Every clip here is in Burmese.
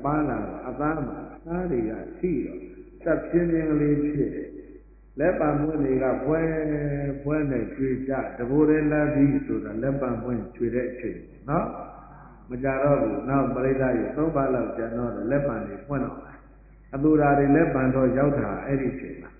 ပါလာတော့အသားမှာသားတွေကရှိတော့တပ်ပြင်းပြင်းလေးဖြစ်တယ်လက်ပံပွင့်တွေကပွဲနဲ့ကျွေးကြတဘိုးရဲလာပြီးဆိုတာလက်ပံပွင့်ကျွေးတဲ့အချိန်နော်မကြတော့ဘူးနောက်ပရိသတ်ရေ၃ပါးလောက်ကျန်တော့လက်ပံတွေပွင့်တော့အတူဓာတွေလက်ပံတော့ရောက်တာအဲ့ဒီချိန်မှာ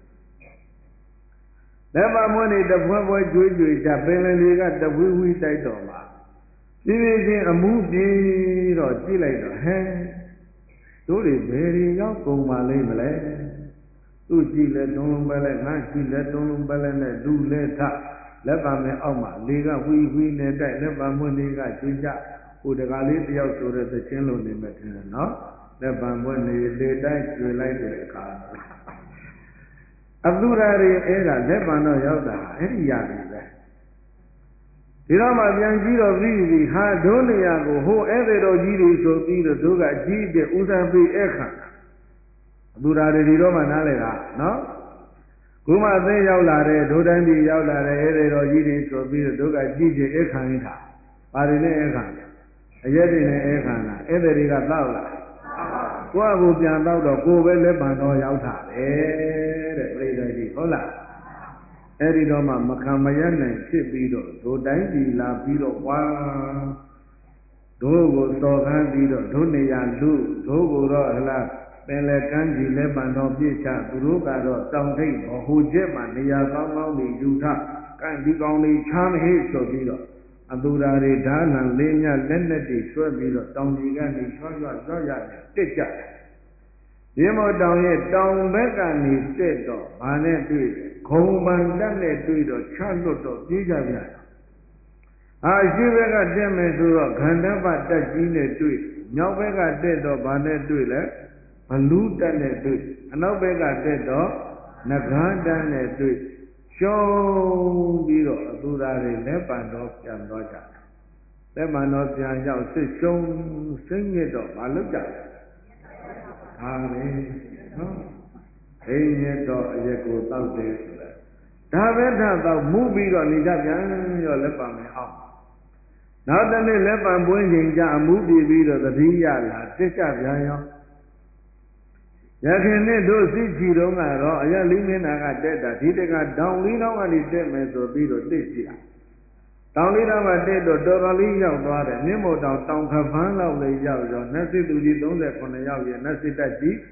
လက်ပံပွင့်တွေတပွဲကျွေးကြပင်လယ်တွေကတဝီတိုက်တော့မှာဒီချင်းအမှုပြေတော့ကြည့်လိုက်တော့ဟဲတို့တွေဘယ်တွေရောက်ကုန်ပါလိမ့်မလဲသူကြည့်လဲတုံးလုံးပဲလဲငါကြည့်လဲတုံးလုံးပဲလဲနဲ့လူလဲထလက်ပါမဲအောက်မှာလေကဝီနဲ့တိုက်လက်ပါမွန်းတွေကကျွေးကြဟိုတကားလေးတယောက်ဆိုတဲ့သချင်းလုံးနေမဲ့ထင်တယ်နော်လက်ပါမွန်းနေလေတိုက်ကျွေးလိုက်တဲ့အခါအတူဓာတွေအဲ့ဒါလက်ပံတော့ရောက်တာအဲ့ဒီရတယ်ပဲဒီတော့မှပြန်ကြည့်တော့ပြီးဟာဒုနေရာကိုဟိုဧည့်သည်တော်ကြီးတွေဆိုပြီးတော့တို့ကအကြီးတဲ့ဥစားပေးအခါအတူဓာတွေဒီတော့မှနားလဲတာနော်ခုမှသိရောက်လာတဲ့ဒုတိုင်းပြည်ရောက်လာတဲ့ဧည့်သည်တော်ကြီးတွေဆိုပြီးတော့တို့ကကြီးတဲ့အခါရင်းတာပါရီနဲ့အခါအရက်တွေနဲ့အခါလားဧည့်သည်တွေကတောက်လာကိုယ့်အကူပြန်တောက်တော့ကိုယ်ပဲလက်ပံတော်ရောက်တာပဲတဲ့ပြိဿကြီးဟုတ်လားအဲ့ဒီတော့မှမခံမရနိုင်ဖြစ်ပြီးတော့ဒိုတိုင်းပြည်လာပြီးတော့ဝါဒိုးကိုစော်ကားပြီးတော့ဒိုနေရလူဒိုးကိုတော့ဟလားပင်လေကမ်းကြီးလက်ပံတော်ပြည့်ချသူတို့ကတော့တောင်ထိပ်ဘဟုချက်မှနေရာကောင်းပြီးယူထကံဒီကောင်းလေးချမ်းဟိဆိုပြီးတော့အတူဓာတွေဓာလံလေးမြလက်နဲ့တွေဆွဲပြီးတော့တောင်ကြီးကနေချွတ်ရနဲ့တက်ကြတယ်ဒီမောတောင်ရဲ့တောင်ဘက်ကနေတက်တော့ဘာနဲ့တွေ့ခုံပန်တက်နဲ့တွေ့တော့ချလွတ်တော့ပြေးကြပြန်အာရှိဘက်ကတက်မယ်ဆိုတော့ခန္ဓာပတက်ကြီးနဲ့တွေ့မြောက်ဘက်ကတက်တော့ဘာနဲ့တွေ့လဲဘလူးတက်နဲ့တွေ့အနောက်ဘက်ကတက်တော့နဂါးတက်နဲ့တွေ့ရှုံးပြီးတော့အတူဓာတွေလက်ပံတော်ပြန်သွားကြတယ်လက်ပံတော်ပြန်ရောက်စစ်ရှုံးစိတ်ညစ်တော့မလုပ်ကြဘူးဟာပဲနော်အိမ်ညစ်တော့အရက်ကိုတောက်တယ်ဆိုတဲ့ဒါပဲတော့မူးပြီးတော့နေကြပြန်ရောလက်ပံမယ်အောင်နောက်တနေ့လက်ပံပွင့်ချိန်ကြအမှုပြပြီးတော့သတိရလာတက်ကြပြန်ရောရခင်နဲ့တို့စစ်ချီတုံးကတော့အရလေးမျက်နာကတက်တာဒီတကတောင်လေးတော့ကနေတက်မယ်ဆိုပြီးတော့တက်ကြည့်တာတောင်လေးတော့ကတက်တော့တော်တော်လေးရောက်သွားတယ်မြင့်မို့တောင်ခပန်းလောက်လေးရောက်ရောနတ်စစ်သူကြီး39ယောက်ရဲ့နတ်စစ်တက်ကြီး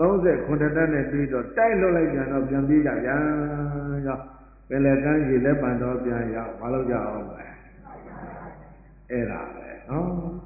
39တက်နဲ့တွေ့တော့တိုက်လွတ်လိုက်ပြန်တော့ပြန်ပြေးကြပြန်ရောပင်လေကမ်းကြီးလက်ပံတော်ပြန်ရောက်မလုပ်ကြအောင်ပဲအဲ့ဒါပဲနော်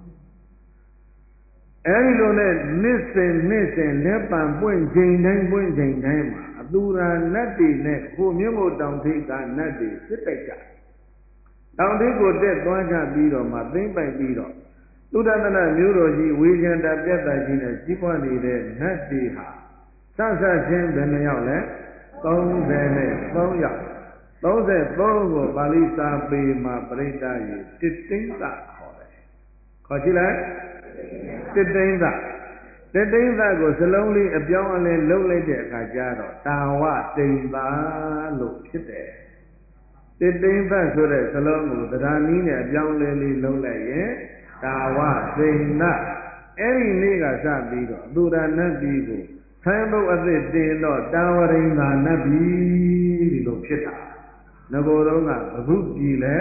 အဲဒီလိုနဲ့နှစ်စဉ်လက်ပံပွင့်ချိန်တိုင်းမှာအတူရာနတ်တွေနဲ့ကိုမြင့်မို့တောင်ထိပ်ကနတ်တွေစစ်တိုက်ကြတောင်ထိပ်ကိုတက်သွားကြပြီးတော့မှသိမ့်ပိုက်ပြီးတော့သုဒ္ဓတနာမျိုးတော်ကြီးဝေကျန်တာပြတ်တာကြီးနဲ့ကြီးပွားနေတဲ့နတ်တွေဟာစချင်းဘယ်နှယောက်လဲ33ယောက်33ကိုပါဠိစာပေမှာပြိဋ္ဌာယတစ်သိမ့်သခေါ်တယ်ခေါ်ကြည့်လိုက်တစ်သိမ့်သကိုစလုံးလေးအပြောင်းအလဲလှုပ်လိုက်တဲ့အခါကျတော့တာဝတိမ်သာလို့ဖြစ်တယ်တစ်သိမ့်သဆိုတဲ့စလုံးကိုတရားနည်းနဲ့အပြောင်းလဲလေးလှုပ်လိုက်ရင်တာဝတိမ်သအဲ့ဒီနေ့ကစပြီးတော့အတူရနတ်ပြည်ကိုဆိုင်ဘုတ်အသစ်တင်တော့တာဝရိန်သာနတ်ပြည်ဒီလိုဖြစ်တာငကိုယ်တော့ကဘုပြည်လဲ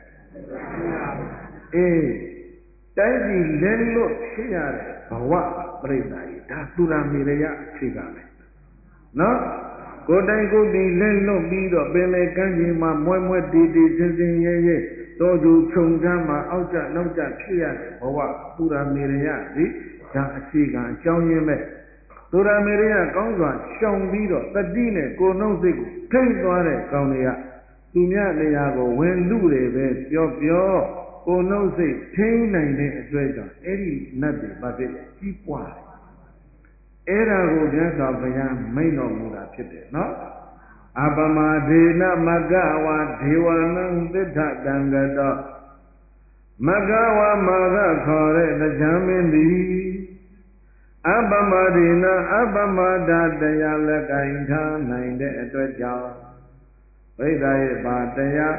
အေးတိုင်းပြည်လဲလွတ်ဖြစ်ရတဲ့ဘဝပြိဿကြီးဒါသူရမေရယအခြေခံပဲနော်ကိုယ်တိုင်ကိုယ်ဒီလဲလွတ်ပြီးတော့ပင်လေကမ်းခြေမှာမွဲတီစင်ရဲတော်သူခြုံချမ်းမှာအောက်ကျနောက်ကျဖြစ်ရတဲ့ဘဝသူရမေရယဒီဒါအခြေခံအကြောင်းရင်းပဲသူရမေရယကောင်းစွာရှောင်ပြီးတော့တတိနဲ့ကိုယ်နှုတ်စိတ်ကိုထိမ့်သွားတဲ့ကောင်းတွေကသူများနေရာကိုဝင်လူတယ်ပဲပြောကိုယ်နှုတ်စိတ်ထိန်းနိုင်တဲ့အတွက်ကြောင့်အဲ့ဒီနတ်တွေဘာဖြစ်လဲကြီးပွားတယ်အဲ့ဒါကိုမြတ်စွာဘုရားမိန့်တော်မူတာဖြစ်တယ်နော်အပမဒေနမဂဝါဒေဝနံသစ္ထတံကတောမဂဝါမာဂခေါ်တဲ့တရားမင်းသည်အပမဒေနအပမဒတရားလက်ကင်ထားနိုင်တဲ့အတွက်ကြောင့်ဘိဓာရဲ့ပါတရား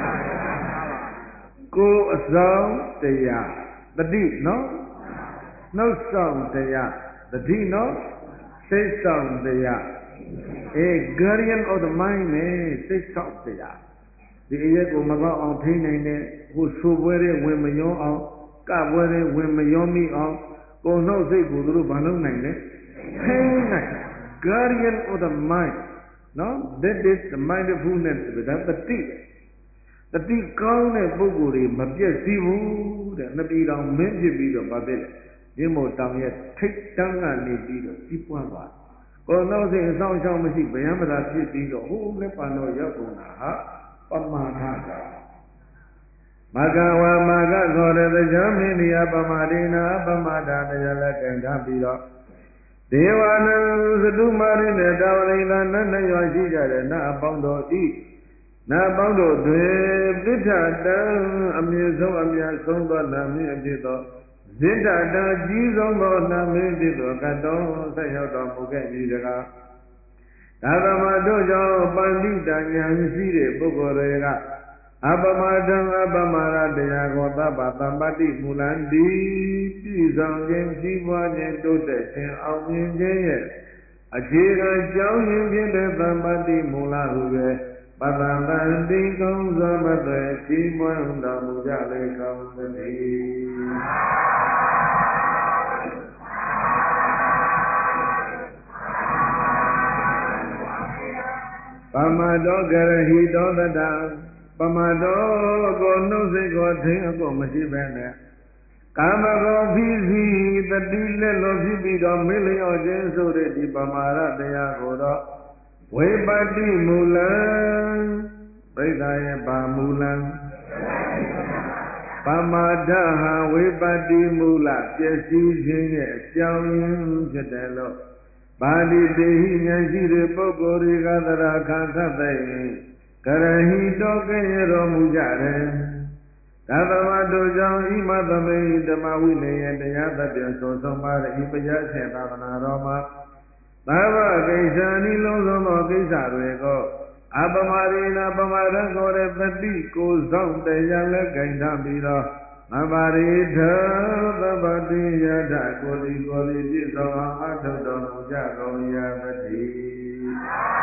ကိုယ်အဆောင်တရားတတိနော်နှုတ်ဆောင်တရားတတိနော်စိတ်ဆောင်တရားguardian of the mind နဲ့စိတ်ဆောင်တရားဒီအရက်ကိုမကောက်အောင်ထိနိုင်တဲ့ဟိုဆိုပွဲတွေဝင်မရောအောင်ကပွဲတွေဝင်မရောမိအောင်ကိုယ်နှုတ်စိတ်ကိုသူတို့ဘာလုပ်နိုင်လဲထိနိုင် guardian of the mind နော် that is the mindfulness ဒါတတိကောင်းတဲ့ပုဂ္ဂိုလ်တွေမပြည့်စည်ဘူးတဲ့နှစ်ပြည်တော်မင်းဖြစ်ပြီးတော့ဗာဖြစ်တယ်ရင်းမို့တောင်ရဲ့ထိတ်တန်းကနေပြီးတော့ကြီးပွားသွားကိုယ်နှုတ်စိတ်အဆောင်ရှောင်းမရှိဗျံမသာဖြစ်ပြီးတော့ဟိုးလက်ပံတော်ရောက်ကုန်တာဟာပမာထကြောင့်မဂဝါမဂခေါ်တဲ့တရားမင်းတရားပမာဒိနာပမာဒတရားလည်းကင်ထားပြီးတော့ဒေဝနာသတုမာရိနဲ့တာဝရိန္ဒနတ်နှစ်ရွာရှိကြတဲ့နတ်အပေါင်းတော်ဤနတ်ပေါင်းတို့တွင်ပိဋ္ဌတံအမြင့်ဆုံးအမြတ်ဆုံးသောနာမည်အဖြစ်သောဇိတ္တတံကြီးဆုံးသောနာမည်ဖြစ်သောကတော်ဆက်ရောက်တော်မူခဲ့ပြီတကားဒါသမတို့ကြောင့်ပန္တိတဉာဏ်ရှိတဲ့ပုဂ္ဂိုလ်တွေကအပမတံအပမရတရားကိုသဗ္ဗသမ္ပတ္တိမူလံတိပြည့်စုံခြင်းကြီးပွားခြင်းတိုးတက်ခြင်းအောင်မြင်ခြင်းရဲ့အခြေခံကြောင်းရင်းဖြစ်တဲ့သမ္ပတ္တိမူလဟုပဲပတ္တံတန်တိကုံသောမသွေကြီးပွားတော်မူကြလေကောင်းသတည်းပမတောကရဟိတောတတံပမတောကိုနှုတ်စိတ်ကိုထိအကုန်မရှိပဲနဲ့ကာမဂုဏ်ဖြစ်စီတတိလက်လိုဖြစ်ပြီးတော့မေ့လျော့ခြင်းဆိုတဲ့ဒီပမာရတရားကိုတော့ဝိပတ္တိမူလံပြိဿရဲ့ဗာမူလံပမာဒဟာဝိပတ္တိမူလပျက်စီးခြင်းရဲ့အကြောင်းရင်းဖြစ်တယ်လို့ပါဠိတေဟိဉာဏ်ရှိတဲ့ပုဂ္ဂိုလ်တွေကသရခံသတ်တဲ့ကရဟိတောကဲ့ရတော်မူကြတယ်သာသမတို့ကြောင့်ဣမသမိဓမ္မဝိနည်းရဲ့တရားသဖြင့်ဆိုဆုံးပါတဲ့ဤပညာရှင်သာသနာတော်မှာသာဝကိစ္စံဤလုံးစုံသောကိစ္စတွေကိုအပမရိနာပမာဒခေါ်တဲ့တတိကိုဆောင်တရားလည်းကင်ထားပြီးတော့မပါရိထသဗ္ဗတိယထကိုဒီပြည့်စုံအောင်အထုတော်မူကြကုန်ရာတည်း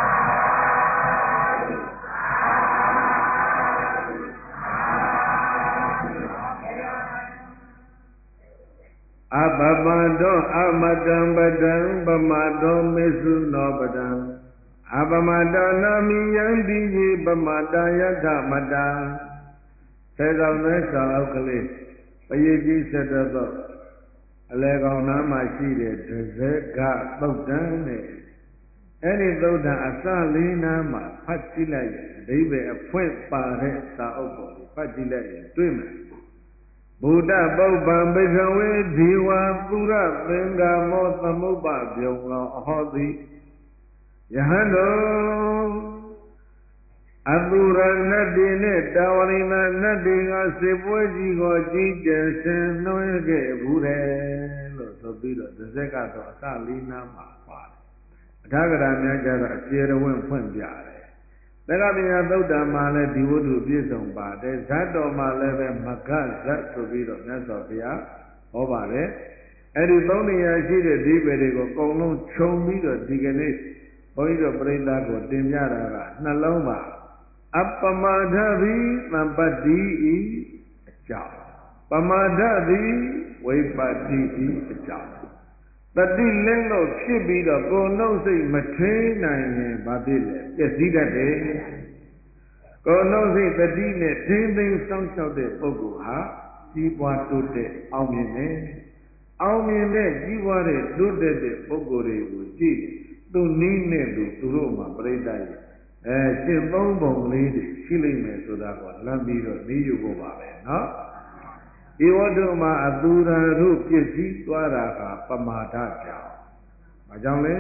အပမတောအမတံပတံပမတောမေစုနောပတံအပမတနာမိယံတိယေပမတယထမတံသေဆောင်တဲ့စာအုပ်ကလေးပရိကြီးဆက်တော့အလဲကောင်နားမှာရှိတဲ့ဒဇက်ကသုတ်တန်နဲ့အဲ့ဒီသုတ်တန်အစလေးနားမှာဖတ်ကြည့်လိုက်ရင်အဓိပ္ပာယ်အဖွင့်ပါတဲ့စာအုပ်ပေါ်ဖတ်ကြည့်လိုက်ရင်တွေ့မယ်ဘုဒ္ဓပုပ္ပံဘိကဝေဒီဝံပုရသင်္ကာမောသမုပ္ပပြုံလောအဟောတိယဟန်တော်အတုရနတ်တိနဲ့တာဝရိဏနတ်တိကစေပွဲကြီးကိုကြီးကျယ်ဆင်နွှဲခဲ့ဘူးတယ်လို့ဆိုပြီးတော့တစ်စက်ကတော့အစလေးနားမှာပါတယ်အထာဂရများကြတော့အကျေရဝင့်ဖွင့်ပြတယ်သက္ကပညာသုတ်တံမှာလည်းဒီဝတ္ထုပြည့်စုံပါတယ်ဇတ်တော်မှာလည်းပဲမဂဇတ်ဆိုပြီးတော့မြတ်စွာဘုရားဟောပါတယ်အဲ့ဒီသုံးနေရာရှိတဲ့ဒီပေတွေကိုအကုန်လုံးခြုံပြီးတော့ဒီကနေ့ဘုန်းကြီးတို့ပြိဿကိုတင်ပြတာကနှလုံးပါအပမာဒဘိသံပတ္တိဤအကြောင်းပမာဒသည်ဝိပတ္တိဤအကြောင်းတတိလင်းလို့ဖြစ်ပြီးတော့ကိုယ်နှုတ်စိတ်မထိန်နိုင်ရင်ဘာဖြစ်လဲပျက်စီးတတ်တယ်ကိုယ်နှုတ်စိတ်တတိနဲ့ထိမ့်သိမ်းစောင့်ရှောက်တဲ့ပုဂ္ဂိုလ်ဟာကြီးပွားတိုးတက်အောင်မြင်တယ်အောင်မြင်တဲ့ကြီးပွားတဲ့တိုးတက်တဲ့ပုဂ္ဂိုလ်တွေကိုကြည့်သူနည်းနဲ့သူတို့မှာပြိဿရဲ့ရှင်းသုံးပုံလေးတွေရှိလိမ့်မယ်ဆိုတာကိုလမ်းပြီးတော့နေယူဖို့ပါပဲเนาะဒီဝတ္ထုမှာအသူရတို့ပြည့်စည်သွားတာကပမာဒကြောင့်ဘာကြောင့်လဲ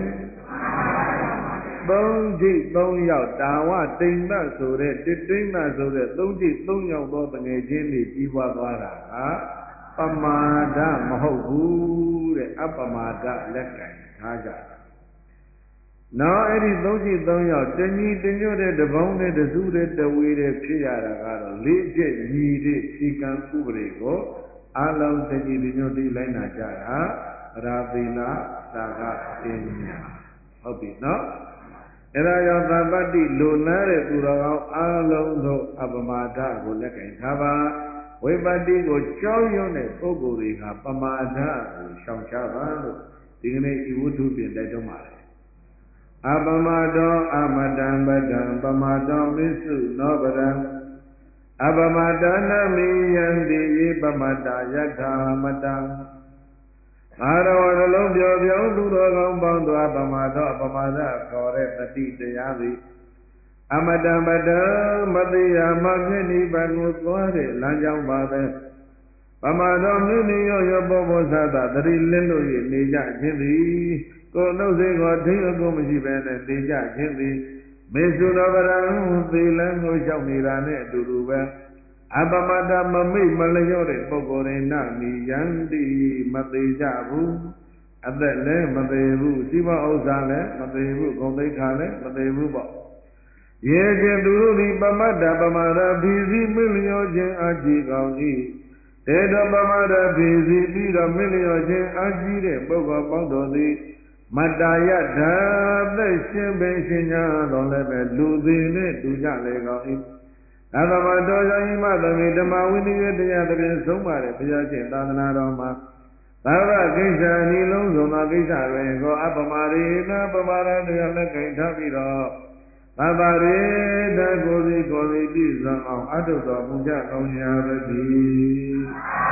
သုံးကြိတ်သုံးယောက်တာဝတိမ်မဆိုတဲ့တိတိမ်မဆိုတဲ့သုံးကြိတ်သုံးယောက်သောတငယ်ချင်းတွေကြီးပွားသွားတာကပမာဒမဟုတ်ဘူးတဲ့အပမာဒလက်ကင်ထားကြတယ်နောက်အဲ့ဒီသုံးကြိတ်သုံးယောက်တညီတညွတ်တဲ့တပေါင်းနဲ့တစုတဲ့တဝေတဲ့ဖြစ်ရတာကတော့လေးချက်ညီတဲ့ခြေကံဥပဒေကိုအားလုံးတကြည်ညိုတိလိုက်နာကြတာရာသီလာသာကပညာဟုတ်ပြီနော်အဲ့ဒါကြောင့်သဗ္ဗတိလိုလားတဲ့သူတော်ကောင်းအားလုံးတို့အပမာဒကိုလက်ကင်ထားပါဝိပတ္တိကိုကြောင်းရွံ့တဲ့ပုဂ္ဂိုလ်တွေကပမာဒကိုရှောင်ရှားပါလို့ဒီကနေ့ဤဝတ္ထုပြင်တိုက်တွန်းပါတယ်အပမတောအမတံပဒံပမတောမိစုနောပရံအပမတနာမိယံတိယေပမတယထာမတံအာရဝနှလုံးပြောပြောင်းသူတော်ကောင်းပေါင်းတို့အပမတောအပမဒခေါ်တဲ့တတိတရားသည်အမတံပဒံမတိယမပြည့်နိဗ္ဗာန်ကိုသွားတဲ့လမ်းကြောင်းပါပဲပမတောမြင့်မြင့်ရောရောပေါ်ပေါ်ဆာသာတတိလင်းလို့၍နေကြခြင်းသည်ကိုယ်နှုတ်စိတ်ကိုထိအကုန်မရှိပဲနဲ့နေကြခြင်းသည်မေစုနောပရံသီလံကိုလျှောက်နေတာနဲ့အတူတူပဲအပမတမမိတ်မလျော့တဲ့ပုဂ္ဂိုလ်တွေနမိယံတိမသေးကြဘူးအသက်လည်းမသေးဘူးစီးပွားဥစ္စာလည်းမသေးဘူးဂုဏ်သိက္ခာလည်းမသေးဘူးပေါ့ရေခြင်းသူတို့သည်ပမတ္တပမာဒဖြီးစည်းမိလျောခြင်းအကြည့်ကောင်း၏တေတပမာဒဖြီးစည်းပြီးတော့မိလျောခြင်းအကြည့်တဲ့ပုဂ္ဂိုလ်ပေါင်းတို့သည်မတ္တယဓာသက်ရှင်ပင်ရှင်ညာတော်လည်းပဲလူသည်နဲ့တူကြလေကောင်း၏အသမတော်ကြောင့်ဤမသမိဓမ္မဝိနည်းတရားတည်းဆုံးပါတဲ့ဘုရားရှင်သာသနာတော်မှာသာဝကိစ္စအနည်းလုံးစုံသောကိစ္စတွင်ကိုအပမရိနာပမာရတရားလက်ကင်ထားပြီးတော့သဗ္ဗရေတကိုယ်စီကိုယ်စီပြည့်စုံအောင်အထုတော်မူကြကောင်းရာတည်း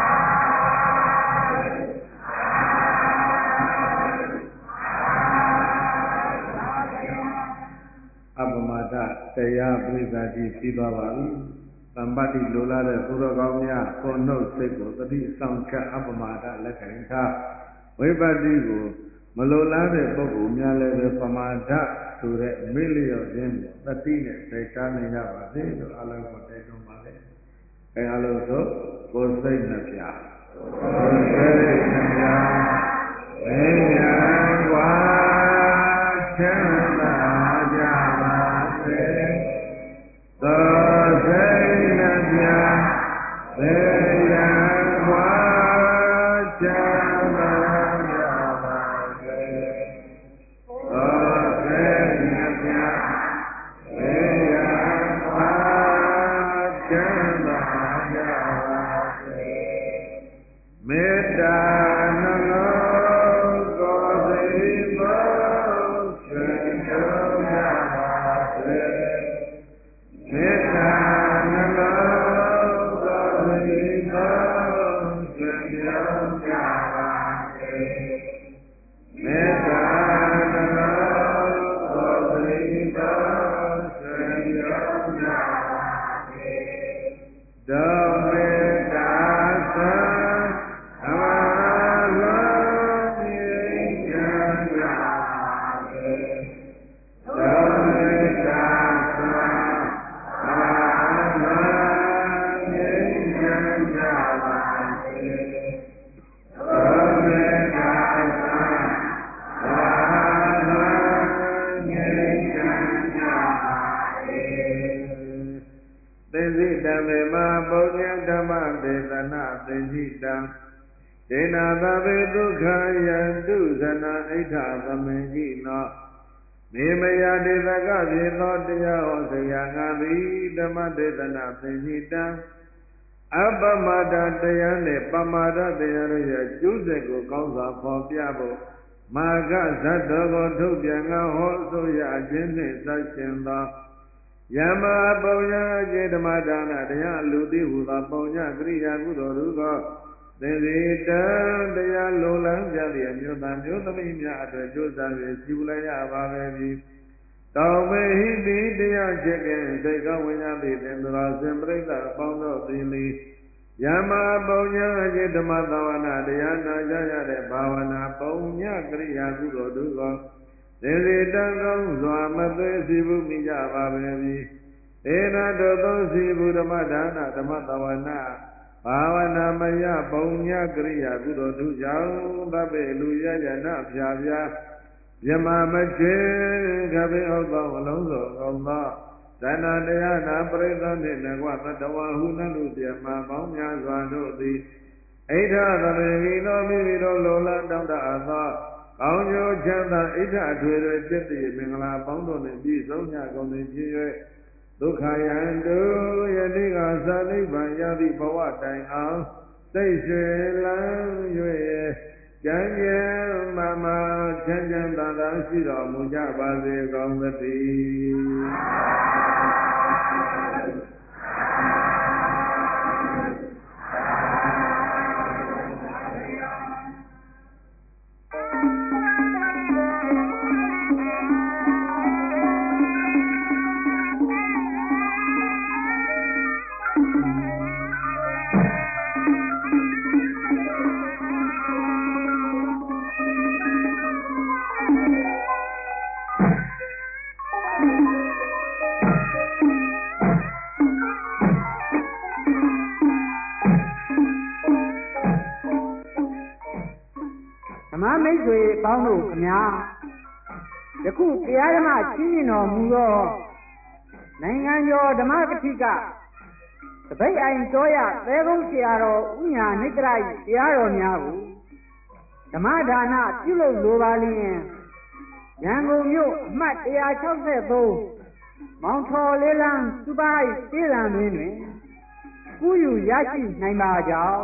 အပမဒတရားပြိဿကြီးပြီးသွားပါပြီ။သမ္ပတ္တိလိုလားတဲ့ဘုရားကောင်းများကိုနှုတ်စိတ်ကိုတတိဆောင်ချက်အပမဒလက်ကင်ထားဝိပတ္တိကိုမလိုလားတဲ့ပုဂ္ဂိုလ်များလည်းပဲပမာဒဆိုတဲ့မေ့လျော့ခြင်းကိုတတိနဲ့သိချာနေကြပါစေလို့အလုံးကိုတိုက်တွန်းပါလေ။အဲအလုံးဆိုကိုယ်စိတ်နှပြကိုယ်စိတ်နှပြဝိညာဉ်ဝါချမ်းသာကြပါစေသောစိတ်နှပြဝိညာဉ်ဝါချမ်းသာကြပါစေသောစိတ်နှပြဝိညာဉ်ဝါချမ်းသာကြပါစေမေတ္တာနှလုံးကိုယ်စိတ်သောရွှင်ကြပါစေမေတ္တာနှလုံးကိုယ်စိတ်သောရွှင်ကြပါစေမေတ္တာနှလုံးကိုယ်စိတ်သောရွှင်ကြပါစေဒုမေတ္တာသံအမလုံးမြင်ကြပါစေဒုမေတ္တာသံအမလုံးမြင်ကြပါစေဒုမေတ္တာသံအမလုံးမြင်ကြပါစေသေစိတံမေမပုညံဓမ္မဒေသနာသေစိတံဒေနာသဗေဒုက္ခယံတုဇနာဣဋ္ဌသမင်ကြီးနောမေမယဒေသကပြေသောတရားဟောစရာငါသည်ဓမ္မဒေသနာသေစိတံအပမဒတရားနှင့်ပမာဒတရားတို့ရဲ့ကျိုးဆက်ကိုကောင်းစွာဖော်ပြဖို့မာဂဇတ်တော်ကိုထုတ်ပြန်ငါဟောဆိုရခြင်းနှင့်သတ်ရှင်သောယမပုံညာစေဓမ္မဒါနတရားလူသိဟုသောပုံညာကရိယာကုသိုလ်တို့ကိုသင်္စေတံတရားလုံလန်းကြသည့်အမျိုးသားမျိုးသမီးများအတွက်ကြိုးစား၍စီပူလိုက်ရပါပဲပြီတောင်မေဟိတိတရားချက်ကင်စိတ်ကောင်းဝိညာဉ်သည်သင်္သောစင်ပရိသတ်ပေါင်းတို့သည်လီယမပုံညာစေဓမ္မသဝနာတရားနာကြရတဲ့ဘာဝနာပုံညာကရိယာကုသိုလ်တို့ကိုသင်္စေတံကောင်းစွာမသွေစီပူမိကြပါပဲပြီဒေနာတို့သောစီဘုဓမ္မဒါနဓမ္မသဝနာဘာဝနာမယပုံညာကရိယာကုသိုလ်တို့ကြောင့်သဗ္ဗေလူယယနာဖြာဖြာမြမမချေခပိဩသောအလုံးစုံကုန်သောသဏ္ဍာတရားနာပရိသတ်နှင့်နကွသတ္တဝါဟုနလူပြမပေါင်းများစွာတို့သည်ဣဋ္ဌသမင်္ဂိသောမိမိတို့လိုလားတောင်းတအပ်သောကောင်းကျိုးချမ်းသာဣဋ္ဌအထွေထွေဖြစ်သည့်မင်္ဂလာပေါင်းတို့နှင့်ပြည့်စုံကြကုန်သည်ဖြစ်၍ဒုက္ခယံတုယတိကသာနိဗ္ဗာန်ရသည့်ဘဝတိုင်အောင်စိတ်ရွှင်လန်း၍ကျမ်းကျမ်းမာချမ်းချမ်းသာသာရှိတော်မူကြပါစေကောင်းသတမိတ်ဆွေပေါင်းတို့ခင်ဗျာယခုတရားဓမ္မချင်းမြင်တော်မူသောနိုင်ငံကျော်ဓမ္မပဋိကတပိတ်အိုင်တော်ရသဲကုန်းဆရာတော်ဥညာနိတ္တရတရားတော်များကိုဓမ္မဒါနပြုလုပ်လိုပါလျင်ရန်ကုန်မြို့အမှတ်163မောင်ထော်လေးလန်းစူပါးတေးလံတွင်ကူးယူရရှိနိုင်ပါကြောင်း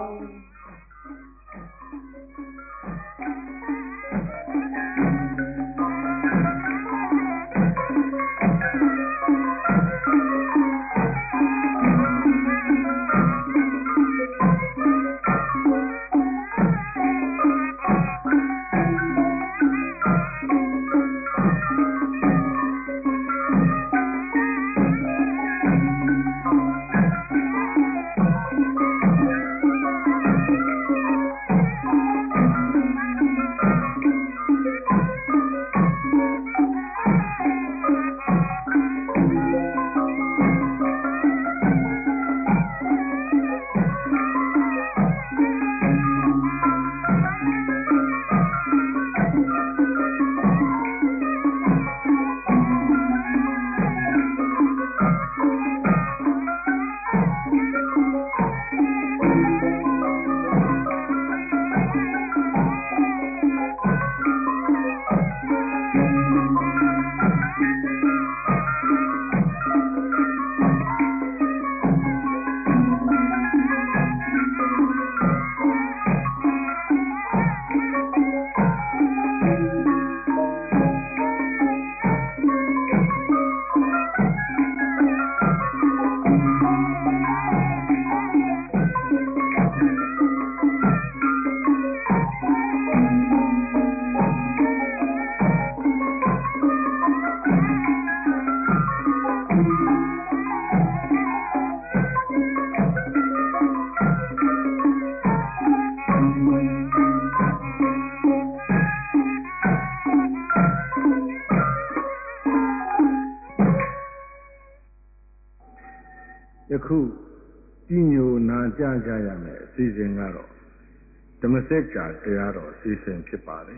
ယခုကြီးညိုနာကြကြရမယ်အစီအစဉ်ကတော့ဓမ္မစကြာတရားတော်အစီအစဉ်ဖြစ်ပါတယ်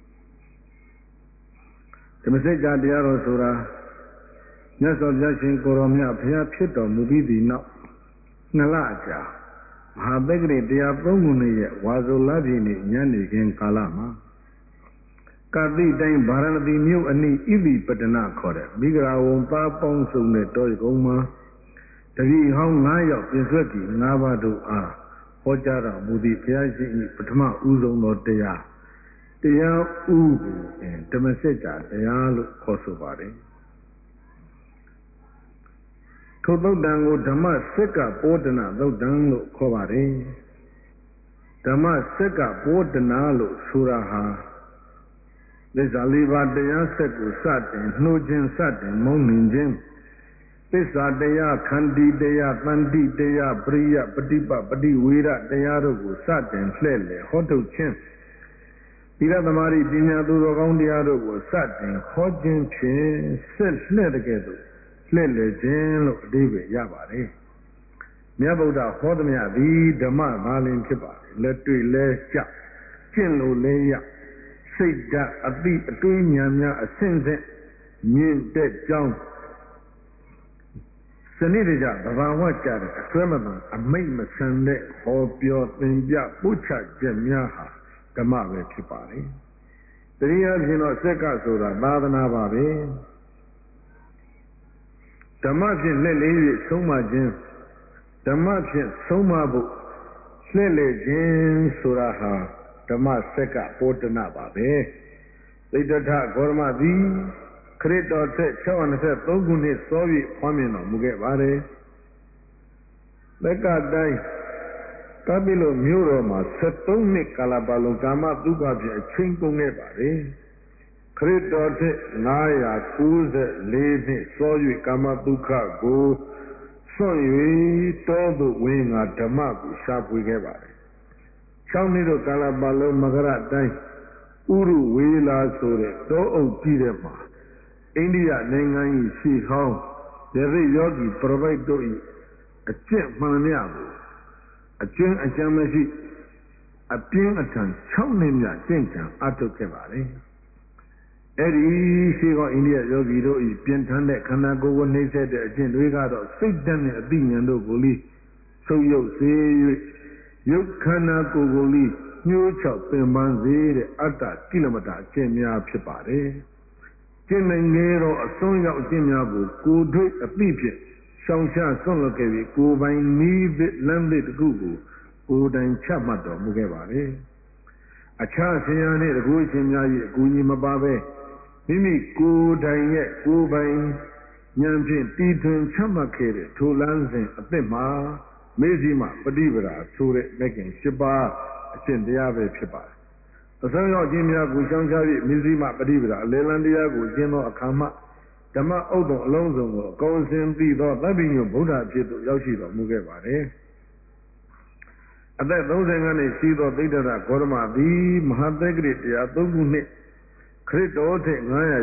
ဓမ္မစကြာတရားတော်ဆိုတာမြတ်စွာဘုရားရှင်ကိုရောမြတ်ဘုရားဖြစ်တော်မူပြီးသည့်နောက်2 လအကြာမဟာသက္ကရာတရား3 ခုနှစ်ရဲ့ဝါဆိုလပြည့်နေ့ညနေခင်းကာလမှာကာတိတိုင်းဗာရာဏသီမြို့အနီးဣတိပတ္တနာခေါ်တဲ့မိဂရာဝံသားပေါင်းစုံတဲ့တောကုန်းမှာတပည့်ဟောင်း9 ယောက်ပြည့်စွက်ကြီး9 ပါးတို့အားဟောကြားတော်မူသည့်ဘုရားရှင်၏ပထမဦးဆုံးသောတရားဥကိုဓမ္မစကြာတရားလို့ခေါ်ဆိုပါတယ်ထိုသုတ်တံကိုဓမ္မစက္ကပောဒနာသုတ်တံလို့ခေါ်ပါတယ်ဓမ္မစက္ကပောဒနာလို့ဆိုတာဟာသစ္စာ 4 ပါးတရားဆက်ကိုစတင်နှိုးခြင်းစတင်မုန်းနှင်ခြင်းသစ္စာတရားခန္တီတရားတန်တိတရားပရိယပฏิပပฏิဝေရတရားတို့ကိုစတင်လှည့်လည်ဟောထုတ်ခြင်းသီလသမာဓိပညာသူတော်ကောင်းတရားတို့ကိုစတင်ဟောခြင်းဖြင့်ဆက်လှည့်တဲ့ကဲ့သို့လှည့်လည်ခြင်းလို့အဓိပ္ပာယ်ရပါတယ်မြတ်ဗုဒ္ဓဟောသမျှသည်ဓမ္မသာလင်ဖြစ်ပါတယ်လက်တွေ့လဲကျကျင့်လို့လဲရစိတ်ဓာတ်အတိအတွေးဉာဏ်များအဆင့်ဆင့်မြင့်တက်ကြောင်းစနစ်တကျသဘာဝကျတဲ့အစွဲမတန်အမိတ်မဆန်တဲ့ဟောပြောသင်ပြပို့ချချက်များဟာဓမ္မပဲဖြစ်ပါလေ။တရားဖြင့်တော့စက်ကဆိုတာသာသနာပါပဲ။ဓမ္မဖြင့်လက်လေး၍ဆုံးမခြင်းဓမ္မဖြင့်ဆုံးမဖို့လှည့်လေခြင်းဆိုတာဟာဓမ္မစက်ကပောတနာပါပဲ။သိတ္တထဂေါရမသည်ခရစ်တော်ထက်623ခုနှစ်စော၍ဖွားမြင်တော်မူခဲ့ပါတယ်။သက်ကတိုင်းကပိလုမြို့တော်မှာ73နှစ်ကာလပတ်လုံးကာမဒုက္ခဖြင့်အချိန်ကုန်ခဲ့ပါတယ်။ခရစ်တော်ထက်994နှစ်စော၍ကာမဒုက္ခကိုစွန့်၍တောသို့ဝင်ငါဓမ္မကိုရှာဖွေခဲ့ပါတယ်။6နှစ်တို့ကာလပတ်လုံးမကရတိုင်းဥရုဝေလာဆိုတဲ့တောအုပ်ကြီးတဲ့မှာအိန္ဒိယနိုင်ငံ၏ရှေးဟောင်းရရိယောဂီပရပိုက်တို့၏အကျင့်မှန်များကိုအကျဉ်းအချမ်းမရှိအပြင်းအထန်6နှစ်မြကျင့်ကြံအထုတ်ခဲ့ပါတယ်။အဲဒီရှေးဟောင်းအိန္ဒိယယောဂီတို့၏ပြင်းထန်တဲ့ခန္ဓာကိုယ်ကိုနှိမ့်ဆက်တဲ့အကျင့်တွေကတော့စိတ်ဓာတ်နဲ့အသိဉာဏ်တို့ကိုလိဆုပ်ယုပ်စေ၍ရုပ်ခန္ဓာကိုယ်ကိုလိညှိုးချောက်ပင်ပန်းစေတဲ့အတ္တကိလမတာအကျင့်များဖြစ်ပါတယ်။ကျင့်နိုင်ခဲ့သောအစွန်းရောက်အကျင့်များကိုကိုယ်တွေ့အသိဖြင့်ရှောင်ရှားစွန့်လွတ်ခဲ့ပြီးကိုယ်ပိုင်နည်းသစ်လမ်းသစ်တစ်ခုကိုကိုယ်တိုင်ချမှတ်တော်မူခဲ့ပါတယ်။အခြားဆရာနှင့်တကူရှင်များ၏အကူအညီမပါဘဲမိမိကိုယ်တိုင်ရဲ့ကိုယ်ပိုင်ဉာဏ်ဖြင့်တည်ထွင်ချမှတ်ခဲ့တဲ့ထိုလမ်းစဉ်အသစ်မှာမေဇိမပฏิပဒါဆိုတဲ့လက်ကင်၈ပါးအကျင့်တရားပဲဖြစ်ပါတယ်။အစွမ်းရောက်ခြင်းများကိုရှောင်ရှားပြီးမေဇိမပฏิပဒါအလယ်လံတရားကိုကျင့်သောအခါမှဓမ္မဥဒ္ဒံအလုံးစုံကိုအကုန်စင်သိသောသဗ္ဗညုဗုဒ္ဓအဖြစ်သို့ရောက်ရှိတော်မူခဲ့ပါတယ်။အသက်35နှစ်ရှိသောသိတ္တရဂေါရမသည်မဟာသက္ကရာ103ခုနှစ်ခရစ်တော်ထက်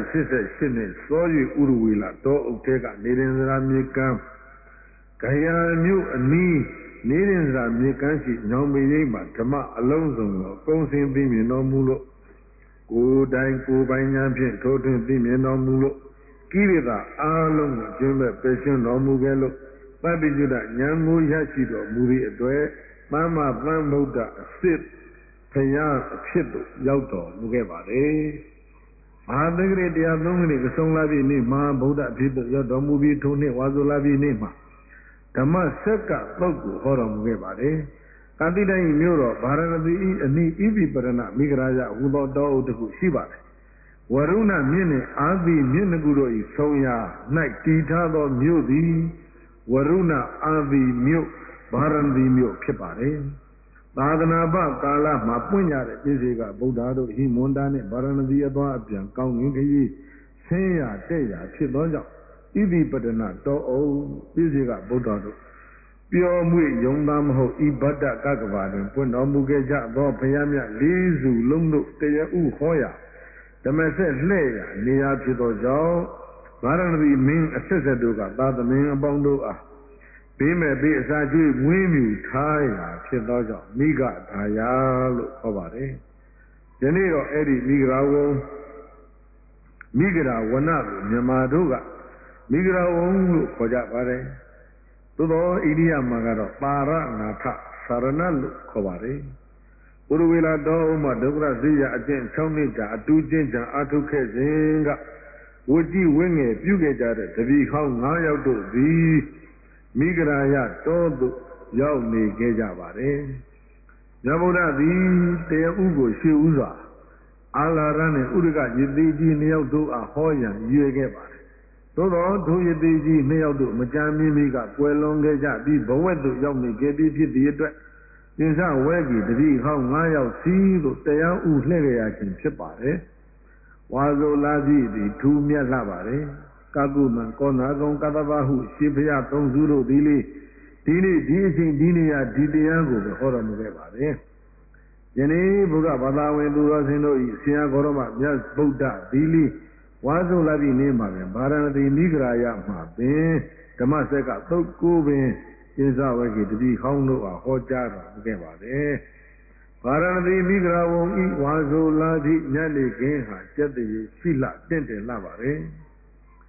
988နှစ်စော၍ဥရဝေလာတောအုပ်ထဲကနေရင်စရာမြေကမ်းဂယာမြို့အနီးနေရင်စရာမြေကမ်းရှိညောင်ပေရိပ်မှာဓမ္မအလုံးစုံကိုအကုန်စင်သိမြင်တော်မူလို့ကိုယ်တိုင်ကိုယ်ပိုင်ဉာဏ်ဖြင့်ထိုးထွင်းသိမြင်တော်မူလို့ကိရိတာအားလုံးကိုကျင့်မဲ့ပယ်ရှင်းတော်မူခဲ့လို့ပဋိကျွတ်ဉာဏ်ကိုရရှိတော်မူသည့်အတွက်သမ္မာသမ္ဗုဒ္ဓအစစ်ဖရာအဖြစ်သို့ရောက်တော်မူခဲ့ပါတယ်။မဟာသက္ကရာ103ခုနှစ်ကဆုံးလာပြီးနေ့မဟာဗုဒ္ဓအဖြစ်သို့ရောက်တော်မူပြီးထိုနှစ်ဝါဆိုလာပြီးနေ့မှာဓမ္မစက္ကသုတ်ကိုဟောတော်မူခဲ့ပါတယ်။ကာတိတိုင်းမြို့တော်ဗာရာဏသီ၏အနီးဣပိပရဏမိဂရာယဟူသောတောအုပ်တစ်ခုရှိပါတယ်။ဝရုဏမြင့်နှင့်အာသီမြင့်နှစ်ခုတို့၏ဆုံရာ၌တည်ထားသောမြို့သည်ဝရုဏအာသီမြို့ဗာရာဏသီမြို့ဖြစ်ပါတယ်။သာသနာ့ဘကာလမှာပွင့်ကြတဲ့ပြည့်စေကဗုဒ္ဓတို့ဟိမွန္တာနှင့်ဗာရာဏသီအသွားအပြန်ကောင်းငင်ခရီးဆင်းရတဲ့ရဖြစ်သောကြောင့်ဣတိပတနာတောအုပ်ပြည့်စေကဗုဒ္ဓတို့ပျော်မွေ့ယုံသားမဟုတ်ဤဗတ္တကကဘာတွင်ပွင့်တော်မူခဲ့ကြသောဘုရားမြတ်လေးစုလုံးတို့တရားဥဟောရာဓမ္မဆက်လှဲ့ရာနေရာဖြစ်သောကြောင့်ဗာရာဏသီမင်းအဆက်ဆက်တို့ကသာသမင်အပေါင်းတို့အားဘေးမဲ့ဘေးအစာကျွေးမွေးမြူထားရာဖြစ်သောကြောင့်မိဂဒါယလို့ခေါ်ပါတယ်။ယနေ့တော့အဲ့ဒီမိဂရာဝုံမိဂရာဝနကိုမြန်မာတို့ကမိဂရာဝုံလို့ခေါ်ကြပါတယ်။သို့သောအိန္ဒိယမှာကတော့ပါရနာထသာရဏလို့ခေါ်ပါတယ်။ဥရဝေလာတော်ဥမဒုက္ခဇိယအကျင့်6နှစ်ကြာအတူကျင့်ကြံအထုတ်ခဲ့စဉ်ကဝကြီးဝင်းငယ်ပြုခဲ့ကြတဲ့တပည့်ဟောင်း9ယောက်တို့သည်မိဂရာယတောသို့ရောက်နေခဲ့ကြပါတယ်။မြတ်ဗုဒ္ဓသည်တရားဥကိုရှေ့ဥစွာအာလာရနှင့်ဥရကယတိကြီး2ယောက်တို့အားဟောရန်ရွေခဲ့ပါတယ်။သို့သောထိုယတိကြီး2ယောက်တို့မကြာမီမီကကွယ်လွန်ခဲ့ကြပြီးဘဝသို့ရောက်နေခဲ့ပြီးဖြစ်သည့်အတွက်သင်္စဝဲကြီးတပည့်ဟောင်း9ယောက်စီသို့တရားဥလှည့်ကြရခြင်းဖြစ်ပါတယ်။ဝါဆိုလာပြီသည်ထူမြတ်လှပါတယ်။ကကုမံကောနာကုံကတ္တဗဟုရှင်ဖျား3စုတို့သည်လေဒီနေ့ဒီအချိန်ဒီနေရာဒီတရားကိုပဲဟောတော်မူခဲ့ပါတယ်။ယနေ့ဘုရားဘာသာဝင်သူတော်စင်တို့ဤဆရာဂေါရမမြတ်ဗုဒ္ဓဒီလီဝါဆိုလာပြီနေမှာပဲဗာရာဏသီမိဂရာယမှာပင်ဓမ္မစက်ကသုတ်ကိုပင်သင်္စဝဲကြီးတပည့်ဟောင်းတို့အားဟောကြားတော်မူခဲ့ပါတယ်။ဗာရာဏသီမိဂရာဝုံဤဝါဆိုလာသည့်ညနေခင်းဟာကျက်တည်းရှိလှတင့်တယ်လှပါတယ်။ခ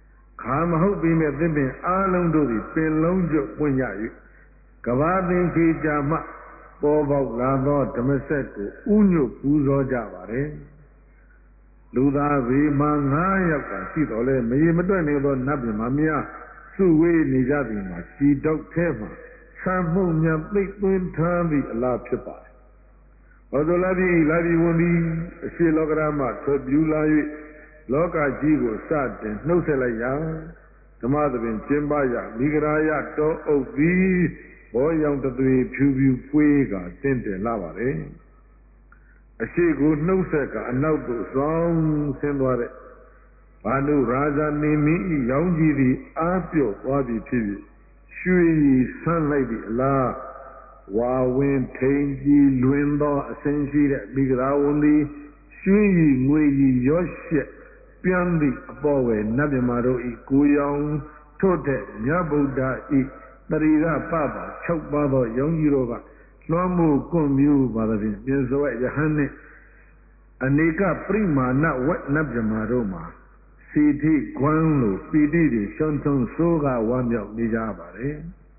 ခါမဟုတ်ပေမဲ့သင်ပင်အားလုံးတို့သည်ပင်လုံးကျွတ်ပွင့်ကြ၍ကဘာသင်္ခေကြာမှပေါ်ပေါက်လာသောဓမ္မစက်ကိုဥညွတ်ပူဇော်ကြပါတယ်လူသားဘေးမှာ9ယောက်ကရှိတော်လဲမရေမတွက်နေသောနတ်ပြည်မှာများစုဝေးနေကြသည်မှာစီတောက်ထဲမှာဆံမှုန့်များသိပ်သွင်းထားသည့်အလားဖြစ်ပါတယ်ဟောသောလာပြီဝင်သည်အရှိလောကရမှထွက်ပြူလာ၍လောကကြီးကိုစတင်နှုတ်ဆက်လိုက်ရာဓမ္မသဘင်ကျင်းပရမိဂရာယတောအုပ်သည်ဘောရောင်တသွေဖြူဖြူဖွေးကတင့်တယ်လာပါတယ်အရှိကိုနှုတ်ဆက်ကအနောက်သို့ဆောင်ဆင်းသွားတဲ့ဘာနုရာဇာနေမင်းဤရောင်ကြီးသည်အားပြော့သွားပြီဖြစ်၍ရွှေဆန်းလိုက်သည့်အလားဝါဝင်းထိန်ကြီးလွင်သောအစဉ်ရှိတဲ့မိဂရာဝန်သည်ရွှေရည်ငွေရည်ရောရှက်ပြန်သည့်အပေါ်ဝယ်နတ်မြမာတို့ဤကိုရောင်ထို့တဲ့မြတ်ဗုဒ္ဓဤတရိရပပ6ပါးသောရောင်ကြီးတို့ကလွှမ်းမိုးကွန်မြူပါသဖြင့်ပြင်စွဲယဟန်နှင့်အနေကပရိမာဏဝက်နတ်မြမာတို့မှာစီတိခွန်းလိုပီတိတွေရှွန်းထွန်းဆိုးကဝမ်းမြောက်နေကြပါတယ်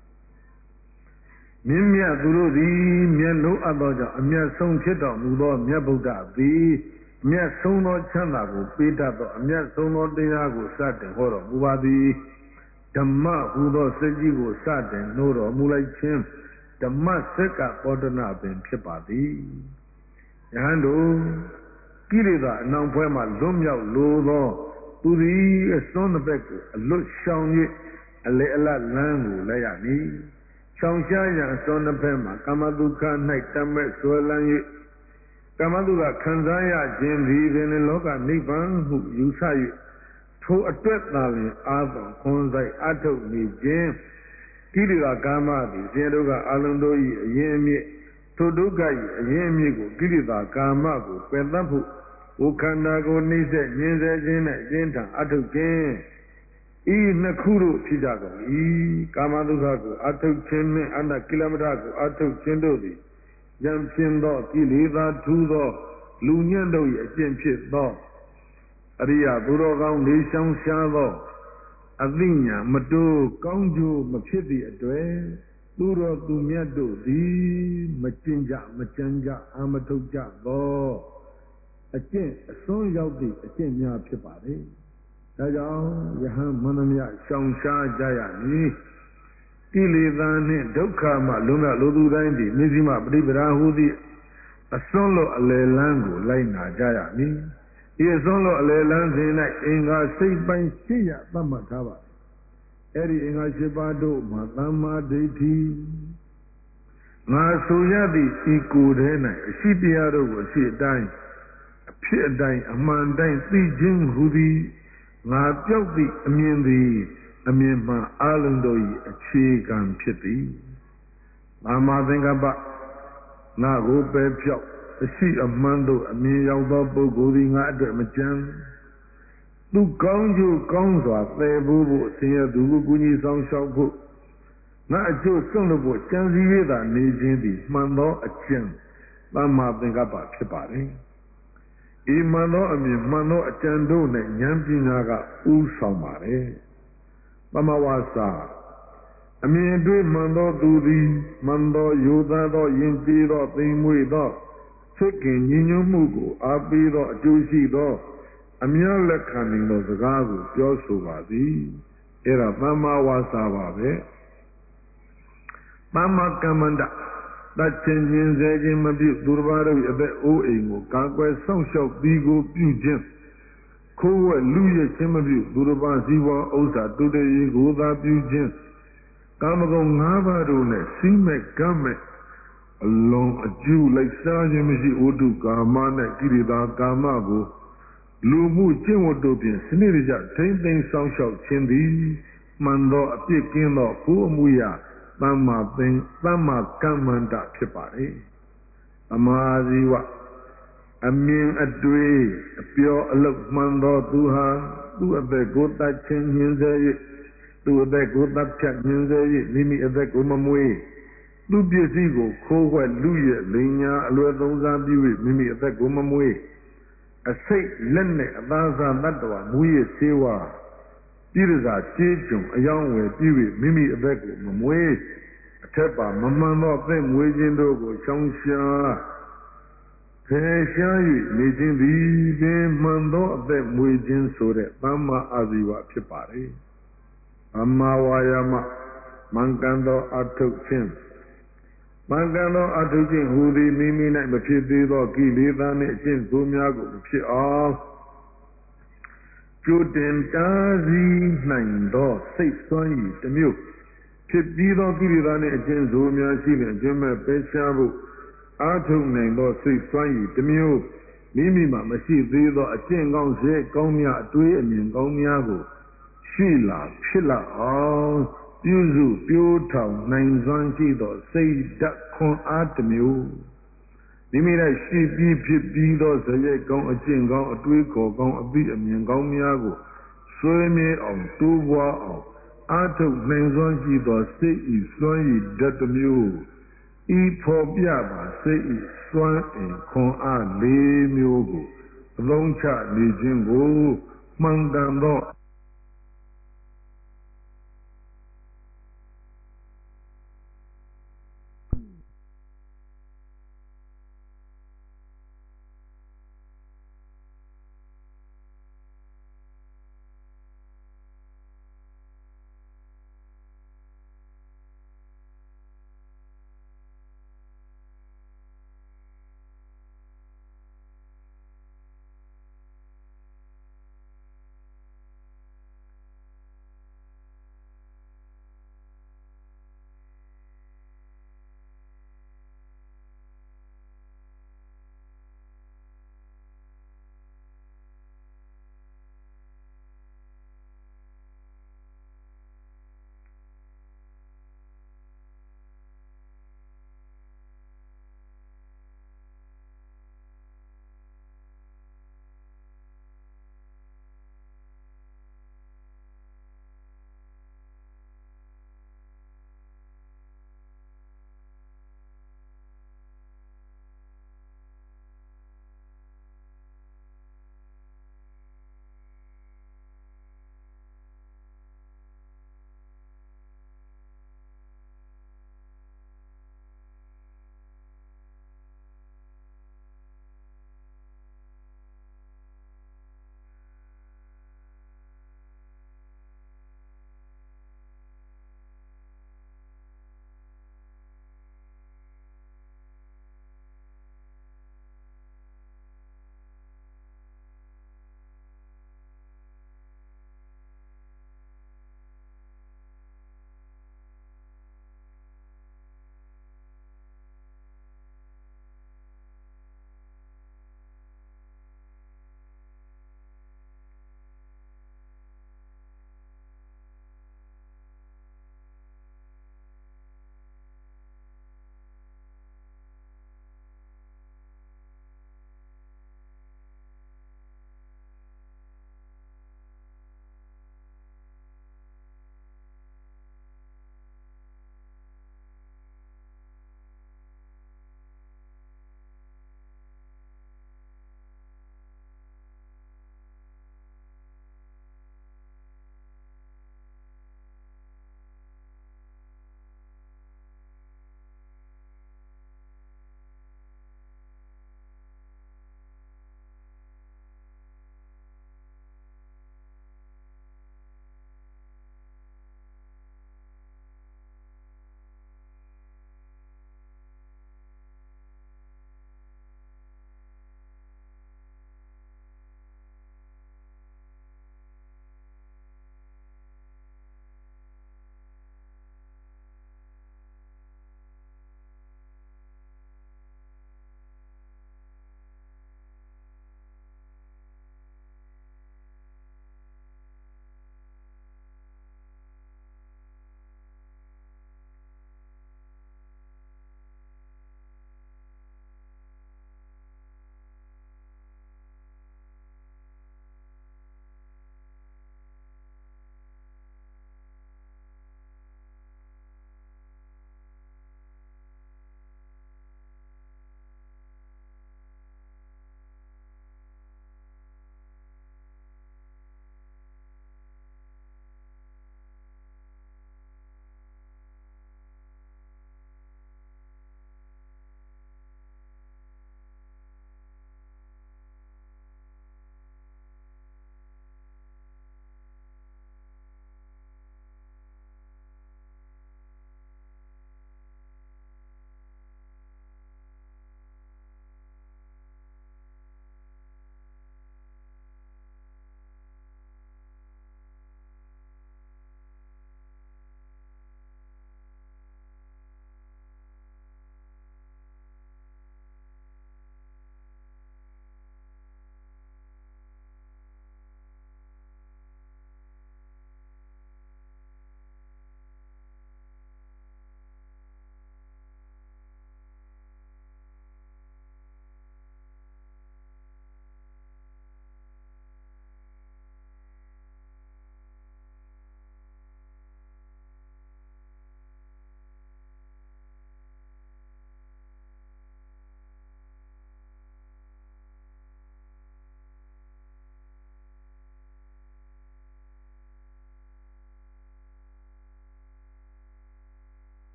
မြင့်မြတ်သူတို့သည်မျက်နှိုးအပ်သောကြောင့်အမျက်ဆုံးဖြစ်တော်မူသောမြတ်ဗုဒ္ဓသည်အမျက်ဆုံးသောချမ်းသာကိုပေးတတ်သောအမျက်ဆုံးသောတရားကိုစတင်ဟောတော်မူပါသည်ဓမ္မဟူသောစကြီးကိုစတင်နှိုးတော်မူလိုက်ခြင်းဓမ္မစက္ကပောဒနာပင်ဖြစ်ပါသည်ယဟန်တို့ကိလေသာအနောင်ဖွဲမှလွတ်မြောက်လိုသောသူသည်အစွန်းတစ်ဘက်ကိုအလွတ်ရှောင်၍အလေအလတ်လမ်းကိုလိုက်ရမည်ရှောင်ရှားရန်အစွန်းတစ်ဘက်မှာကာမတုခ၌တမဲ့ဆွဲလန်း၍ကာမတုခခံစားရခြင်းသည်ပင်လောကနိဗ္ဗာန်ဟုယူဆ၍ထိုအတွက်သာလျှင်အာသောခွန်ဆိုင်အထုတ်နေခြင်းကိလေသာကာမသည်ဆင်းရဲဒုက္ခအလုံးတို့၏အရင်အမြစ်ထိုဒုက္ခ၏အရင်အမြစ်ကိုကိလေသာကာမကိုပယ်တတ်ဖို့ဝခန္ဓာကိုနှိမ့်ဆက်ညှင်းဆဲခြင်းနဲ့အကျဉ်းထံအထုတ်ခြင်းဤနှစ်ခုတို့ဖြစ်ကြကုန်၏ကာမဒုက္ခကိုအထုတ်ခြင်းနှင့်အနတ္တကိလမထကိုအထုတ်ခြင်းတို့သည်ယံဖြင့်သောကိလေသာထူသောလူညံ့တို့၏အကျင့်ဖြစ်သောအရိယသူတော်ကောင်းနေရှောင်ရှားသောအသိဉာဏ်မတိုးကောင်းကျိုးမဖြစ်သည့်အတွေ့သူတော်သူမြတ်တို့သည်မကျင့်ကြမကြံကြအာမထုတ်ကြသောအကျင့်အစွန်းရောက်သည့်အကျင့်များဖြစ်ပါလေဒါကြောင့်ယဟန်မန္တမယရှောင်ရှားကြရမည်ကိလေသာနှင့်ဒုက္ခမှလွန်မြောက်လိုသူတိုင်းသည်မြစ္စည်းမပฏิပဒါဟုသည့်အစွန်းလို့အလယ်လန်းကိုလိုက်နာကြရမည်ဒီအစွန်းလို့အလယ်လန်းစဉ်၌အင်္ဂါစိတ်ပိုင်း800သတ်မှတ်ထားပါအဲ့ဒီအင်္ဂါ7ပါးတို့မှာသမ္မာဒိဋ္ဌိငါဆိုရသည့်ဤကိုယ်ထဲ၌အရှိတရားတို့ကိုအရှိအတိုင်းအဖြစ်အတိုင်းအမှန်တိုင်းသိခြင်းဟူသည်ငါပြောက်သည့်အမြင်သည်အမြင်မှအလုံးတို့၏အခြေခံဖြစ်သည်သမ္မာသင်္ကပ္ပငါကိုပယ်ဖြောက်အရှိအမှန်တို့အမြင်ရောက်သောပုဂ္ဂိုလ်သည်ငါအတွက်မကြံသူကောင်းကျိုးကောင်းစွာသယ်ဖို့အစဉ်ရသူကိုကူညီဆောင်ရှောက်ဖို့ငါအကျိုးစွန့်လို့ဖို့ကြံစည်ရတာနေခြင်းသည်မှန်သောအကျင့်သမ္မာသင်္ကပ္ပဖြစ်ပါတယ်ဤမှန်သောအမြင်မှန်သောအကြံတို့နဲ့ဉာဏ်ပညာကဥဆောင်ပါတယ်သမဝါစာအမြင်တွေ့မှန်သောသူသည်မှန်သောယိုသားသောယဉ်ကျေးသောသိမ်မွေ့သောချစ်ခင်ညီညွတ်မှုကိုအားပေးသောအကျိုးရှိသောအမြတ်လက်ခံနိုင်သောစကားကိုပြောဆိုပါသည်အဲ့ဒါသမ္မာဝါစာပါပဲသမ္မာကမ္မန္တတတ်ခြင်းညင်စေခြင်းမပြုသူတစ်ပါးတို့အသက်အိုးအိမ်ကိုကာကွယ်စောင့်ရှောက်ပြီးကိုပြုခြင်းခိုးဝှက်လူရခြင်းမပြုသူတစ်ပါးစည်းဝါးဥစ္စာတုတရေကိုသာပြုခြင်းကာမဂုဏ်၅ပါးတို့နဲ့စီးမဲ့ကမ်းမဲ့အလွန်အကျူးလိုက်စားခြင်းမရှိဝတ္ထုကာမနဲ့ကိရိတာကာမကိုလူမှုကျင့်ဝတ်တို့ဖြင့်စနစ်တကျထိမ့်သိမ်းဆောင်ရှောက်ခြင်းသည်မှန်သောအပြစ်ကင်းသောကိုယ်အမှုရာသမ္မာကမ္မန္တဖြစ်ပါလေသမာဓိဝအမြင်အတွေ့အပြောအလုပ်မှန်သောသူဟာသူ့အသက်ကိုတတ်ခြင်းညင်စေ၍သူ့အသက်ကိုတတ်ဖြတ်ညင်စေ၍မိမိအသက်ကိုမမွေးသူပစ္စည်းကိုခိုးဝှက်လူရဲ့လိန်ညာအလွယ်သုံးစားပြု၍မိမိအသက်ကိုမမွေးအစိတ်လက်နဲ့အသားစားတ attva မူရစေဝါပြည်ရစာကြေးကြုံအယောင်းဝယ်ပြီး၍မိမိအသက်ကိုမမွေးအထက်ပါမမှန်သောအသက်မွေးခြင်းတို့ကိုရှောင်ရှားဖယ်ရှား၍နေခြင်းသည်ပင်မှန်သောအသက်မွေးခြင်းဆိုတဲ့သမ္မာအာဇီဝဖြစ်ပါလေအမ္မာဝါယာမမှန်ကန်သောအထုခြင်းမှန်ကန်သောအထုခြင်းဟူသည်မိမိ၌မဖြစ်သေးသောကိလေသာနှင့်အကျင့်ဆိုးများကိုမဖြစ်အောင်ကျိုးတင်တားဆီးနိုင်သောစိတ်စွမ်းရည်တစ်မျိုးဖြစ်ပြီးသောကိလေသာနှင့်အကျင့်ဆိုးများရှိတဲ့အကျင့်မဲ့ပယ်ရှားဖို့အားထုတ်နိုင်သောစိတ်စွမ်းရည်တစ်မျိုးမိမိမှာမရှိသေးသောအကျင့်ကောင်းစေကောင်းများအတွေးအမြင်ကောင်းများကိုရှိလာဖြစ်လာအောင်ပြုစုပြိုးထောင်နိုင်စွမ်းရှိသောစိတ်ဓာတ်ခွန်အားတစ်မျိုးမိမိ၌ရှိပြီးဖြစ်ပြီးသောဇယိတ်ကောင်းအကျင့်ကောင်းအတွေးခေါ်ကောင်းအသိအမြင်ကောင်းများကိုဆွေးမြေအောင်တိုးပွားအောင်အားထုတ်နိုင်စွမ်းရှိသောစိတ်ဤစွမ်းရည်ဓာတ်တစ်မျိုးဤဖော်ပြပါစိတ်ဤစွမ်းအင်ခွန်အား၄မျိုးကိုအသုံးချနေခြင်းကိုမှန်ကန်သော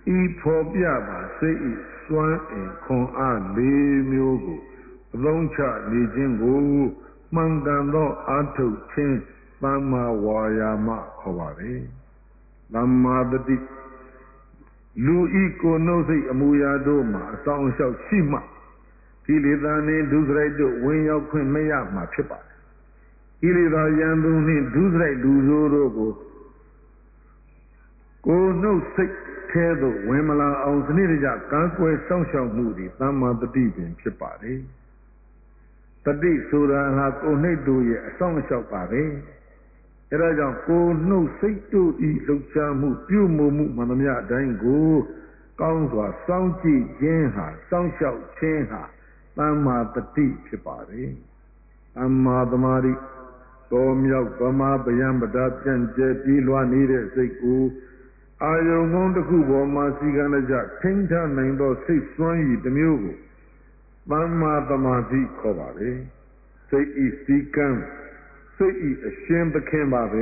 ဤဖော်ပြပါစိတ်ဤစွမ်းအင်ခွန်အားလေးမျိုးကိုအသုံးချနေခြင်းကိုမှန်ကန်သောအာထုတ်ခြင်းသမ္မာဝါယာမခေါ်ပါလေသမ္မာတတိလူဤကိုယ်နှုတ်စိတ်အမူအရာတို့မှာအဆောင်အလျှောက်ရှိမှကိလေသာနှင့်ဒုစရိုက်တို့ဝင်ရောက်ခွင့်မရမှာဖြစ်ပါတယ်ကိလေသာယံသူနှင့်ဒုစရိုက်လူဆိုးတို့ကိုကိုယ်နှုတ်စိတ်ထဲသို့ဝင်မလာအောင်စနစ်တကျကာကွယ်စောင့်ရှောက်မှုသည်သမ္မာတတိပင်ဖြစ်ပါတယ်တတိဆိုတာဟာကိုယ်နှိတ်တို့ရဲ့အဆောင်အလျှောက်ပါပဲအဲဒါကြောင့်ကိုယ်နှုတ်စိတ်တို့ဤလှုပ်ရှားမှုပြုမှုမှုမှန်သမျှအတိုင်းကိုကောင်းစွာစောင့်ကြည့်ခြင်းဟာစောင့်ရှောက်ခြင်းဟာသမ္မာတတိဖြစ်ပါတယ်သမ္မာသမာဓိတော်မြောက်ဗမာဗျံပဒပြန့်ကျဲပြီးလွှားနေတဲ့စိတ်ကိုအာယုံကုန်းတစ်ခုပေါ်မှာစီကံကြထိန်းထားနိုင်သောစိတ်စွမ်းရည်တစ်မျိုးကိုသမ္မာသမာဓိခေါ်ပါလေစိတ်ဤစီကံစိတ်ဤအရှင်သခင်ပါပဲ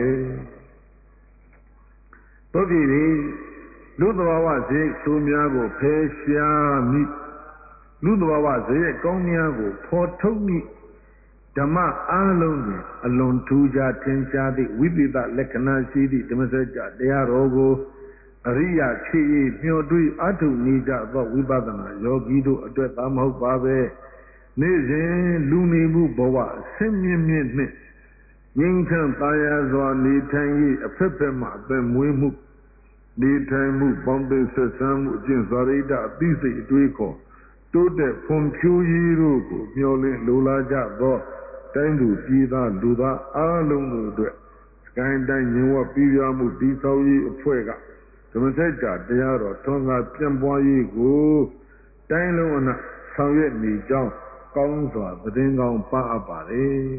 တို့ပြည်လူသဘာဝဇေဆိုများကိုဖယ်ရှားမိလူသဘာဝဇေကောင်းများကိုဖော်ထုတ်မိဓမ္မအားလုံးတွင်အလွန်ထူးခြားထင်ရှားသည့်ဝိသေသလက္ခဏာရှိသည့်ဓမ္မစကြာတရားတော်ကိုအရိယာဖြစ်၍မျှော်တွေးအထုနေကြသောဝိပဿနာယောဂီတို့အတွက်သာမဟုတ်ပါပဲနေ့စဉ်လူနေမှုဘဝအဆင့်မြင့်မြင့်နှင့်ငြိမ်းချမ်းသာယာစွာနေထိုင်၍အဖက်ဖက်မှအသက်မွေးမှုနေထိုင်မှုပေါင်းသင်းဆက်ဆံမှုအကျင့်စာရိတ္တအသိစိတ်အတွေးခေါ်တိုးတက်ဖွံ့ဖြိုးရေးတို့ကိုမျှော်လင့်လိုလားကြသောတိုင်းသူပြည်သားလူသားအားလုံးတို့အတွက်စကိုင်းတိုင်းညင်ဝပြည်ပြမှုတည်ဆောက်ရေးအဖွဲ့ကဓမ္မစကြာတရားတော်ထွန်းကားပြန့်ပွားရေးကိုတိုင်းလုံးအနှံ့ဆောင်ရွက်နေကြောင်းကောင်းစွာသတင်းကောင်းပါအပ်ပါတယ်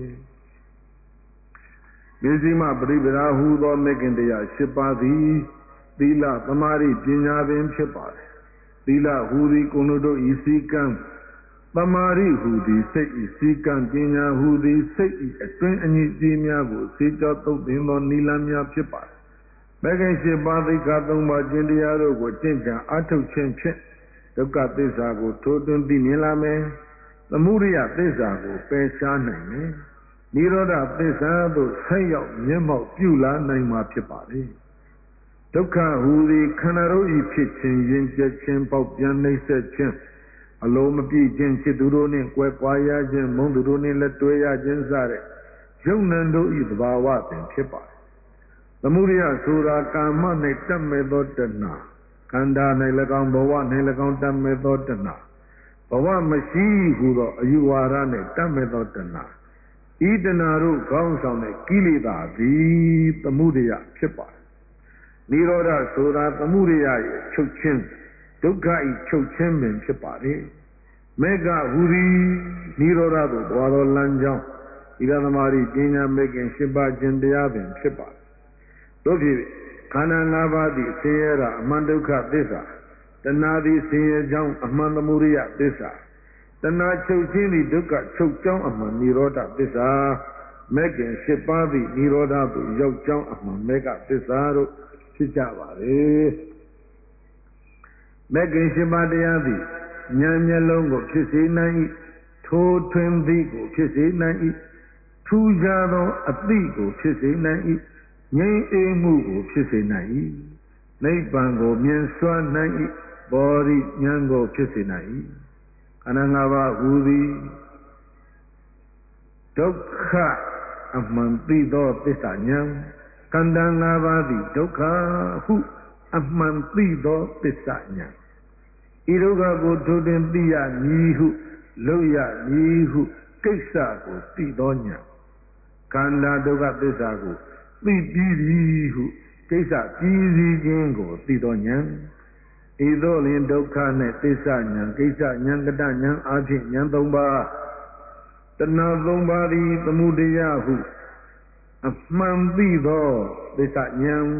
မေဇိမပရိပဒါဟူသောမေခင်တရား၈ပါးသည်သီလသမာဓိပညာပင်ဖြစ်ပါတယ်သီလဟူသည်ကိုယ်တို့ဤစည်းကမ်းသမာဓိဟူသည်စိတ်ဤစည်းကမ်းပညာဟူသည်စိတ်ဤအတွင်းအငြိကြီးများကိုစေကြောသုတ်သင်သောနိလန်းများဖြစ်ပါတယ်မေခင်၈ပါးသိက္ခာ၃ပါးကျင့်တရားတို့ကိုကျင့်ကြံအားထုတ်ခြင်းဖြင့်ဒုက္ခသစ္စာကိုထိုးထွင်းသိမြင်လာမယ်သမုဒယသစ္စာကိုပယ်ရှားနိုင်မယ်နိရောဓသစ္စာသို့ဆက်ရောက်မျက်မှောက်ပြုလာနိုင်မှာဖြစ်ပါလေဒုက္ခဟူသည်ခန္ဓာတို့ဤဖြစ်ခြင်းယဉ်ကျေးခြင်းပေါက်ပြန်နှိမ့်ဆက်ခြင်းအလိုမပြည့်ခြင်းချစ်သူတို့နှင့်ကွဲကွာရခြင်းမုန်းသူတို့နှင့်လက်တွဲရခြင်းစတဲ့ယုံနံတို့ဤသဘာဝပင်ဖြစ်ပါတယ်သမုဒယဆိုတာကာမ၌တတ်မဲ့သောတဏှာခန္ဓာ၌၎င်းဘဝ၌၎င်းတတ်မဲ့သောတဏှာဘဝမရှိဟုသောအယူဝါဒနှင့်တတ်မဲ့သောတဏှာဤတဏှာတို့ခေါင်းဆောင်တဲ့ကိလေသာသည်သမုဒယဖြစ်ပါတယ်နိရောဓဆိုတာသမုဒယရဲ့ချုပ်ခြင်းဒုက္ခဤချုပ်ခြင်းပင်ဖြစ်ပါတယ်မေဃဟူသည်နိရောဓသို့သွားသောလမ်းကြောင်းဤရသမารိပညာမေခင်၈ပါးခြင်းတရားပင်ဖြစ်ပါတယ်တို့ဖြစ်ခန္ဓာ၅ပါးသည်ဆင်းရဲတာအမှန်ဒုက္ခသစ္စာတဏှာသည်ဆင်းရဲကြောင်းအမှန်သမုဒယသစ္စာတဏှာချုပ်ခြင်းသည်ဒုက္ခချုပ်ကြောင်းအမှန်နိရောဓသစ္စာမေခင်၈ပါးသည်နိရောဓသို့ရောက်ကြောင်းအမှန်မေဃသစ္စာတို့ဖြစ်ကြပါလေမေခင်၈ပါးတရားသည်ဉာဏ်မျက်လုံးကိုဖြစ်စေနိုင်၏ထိုးထွင်းသည်ကိုဖြစ်စေနိုင်၏ထူးခြားသောအသိကိုဖြစ်စေနိုင်၏ငြိမ်းအေးမှုကိုဖြစ်စေနိုင်၏နိဗ္ဗာန်ကိုမြင်စွမ်းနိုင်၏ဘောဓိဉာဏ်ကိုဖြစ်စေနိုင်၏ခန္ဓာ၅ပါးဟူသည်ဒုက္ခအမှန်သိသောသစ္စာဉာဏ်ခန္ဓာ၅ပါးသည်ဒုက္ခဟုအမှန်သိသောသစ္စာဉာဏ်ဤဒုက္ခကိုထိုးတင်သိရမည်ဟုလုပ်ရမည်ဟုကိစ္စကိုသိသောဉာဏ်ခန္ဓာဒုက္ခသစ္စာကိုသိပြီးပြီဟုကိစ္စပြီးစီးခြင်းကိုသိသောဉာဏ်ဤသို့လင်ဒုက္ခနှင့်သစ္စာဉာဏ်ကိစ္စဉာဏ်ကတဉာဏ်အားဖြင့်ဉာဏ်၃ပါးတဏှာ၃ပါးသည်သမုဒယဟုအမှန်သိသောသစ္စာဉာဏ်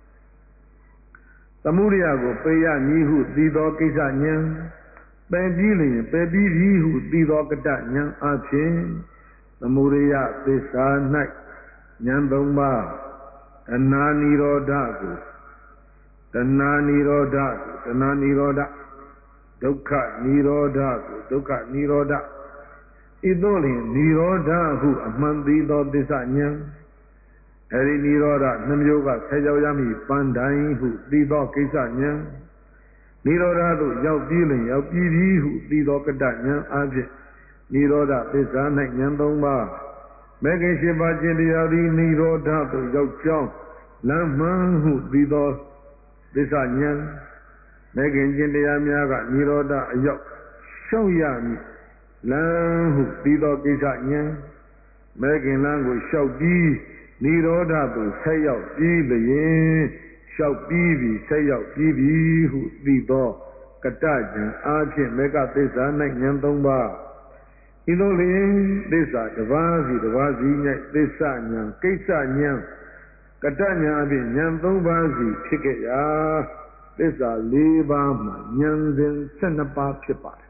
သမုဒယကိုပယ်ရမည်ဟုသိသောကိစ္စဉာဏ်ပယ်ပြီးလျင်ပယ်ပြီးပြီဟုသိသောကတဉာဏ်အားဖြင့်သမုဒယသစ္စာ၌ဉာဏ်၃ပါးတဏှာနိရောဓကိုတဏနိရောဓတဏနိရောဓဒုက္ခနိရောဓဒုက္ခနိရောဓဤသို့လျှင်နိရောဓဟုအမှန်သိသောသစ္စာဉာဏ်အဲဒီနိရောဓနှမျိုးကဆက်ရောက်ရမည်ပန်းတိုင်းဟုသိသောကိစ္စဉာဏ်နိရောဓသို့ရောက်ပြီးလျှင်ရောက်ပြီးပြီဟုသိသောကတ္တဉာဏ်အားဖြင့်နိရောဓသစ္စာ၌ဉာဏ်၃ပါးမေခင်ရှိပါခြင်းတရားသည်နိရောဓသို့ရောက်ကြောင်းလမ်းမှန်ဟုသိသောသစ္စာဉာဏ်မေခင်ခြင်းတရားများကနိရောဓအရောက်ရှောက်ရမည်လမ်းဟုသိသောကိစ္စဉာဏ်မေခင်လမ်းကိုရှောက်ပြီးနိရောဓသို့ဆက်ရောက်ပြီးလျင်လျှောက်ပြီးပြီဆက်ရောက်ပြီးပြီဟုသိသောကတ္တဉာဏ်အားဖြင့်မေကသစ္စာ၌ဉာဏ်၃ပါးဤသို့လျင်သစ္စာတစ်ပါးစီတစ်ပါးစီ၌သစ္စာဉာဏ်ကိစ္စဉာဏ်ကတ္တဉာဏ်အပြင်ဉာဏ်၃ပါးစီဖြစ်ခဲ့ရာသစ္စာ၄ပါးမှာဉာဏ်စဉ်12ပါးဖြစ်ပါတယ်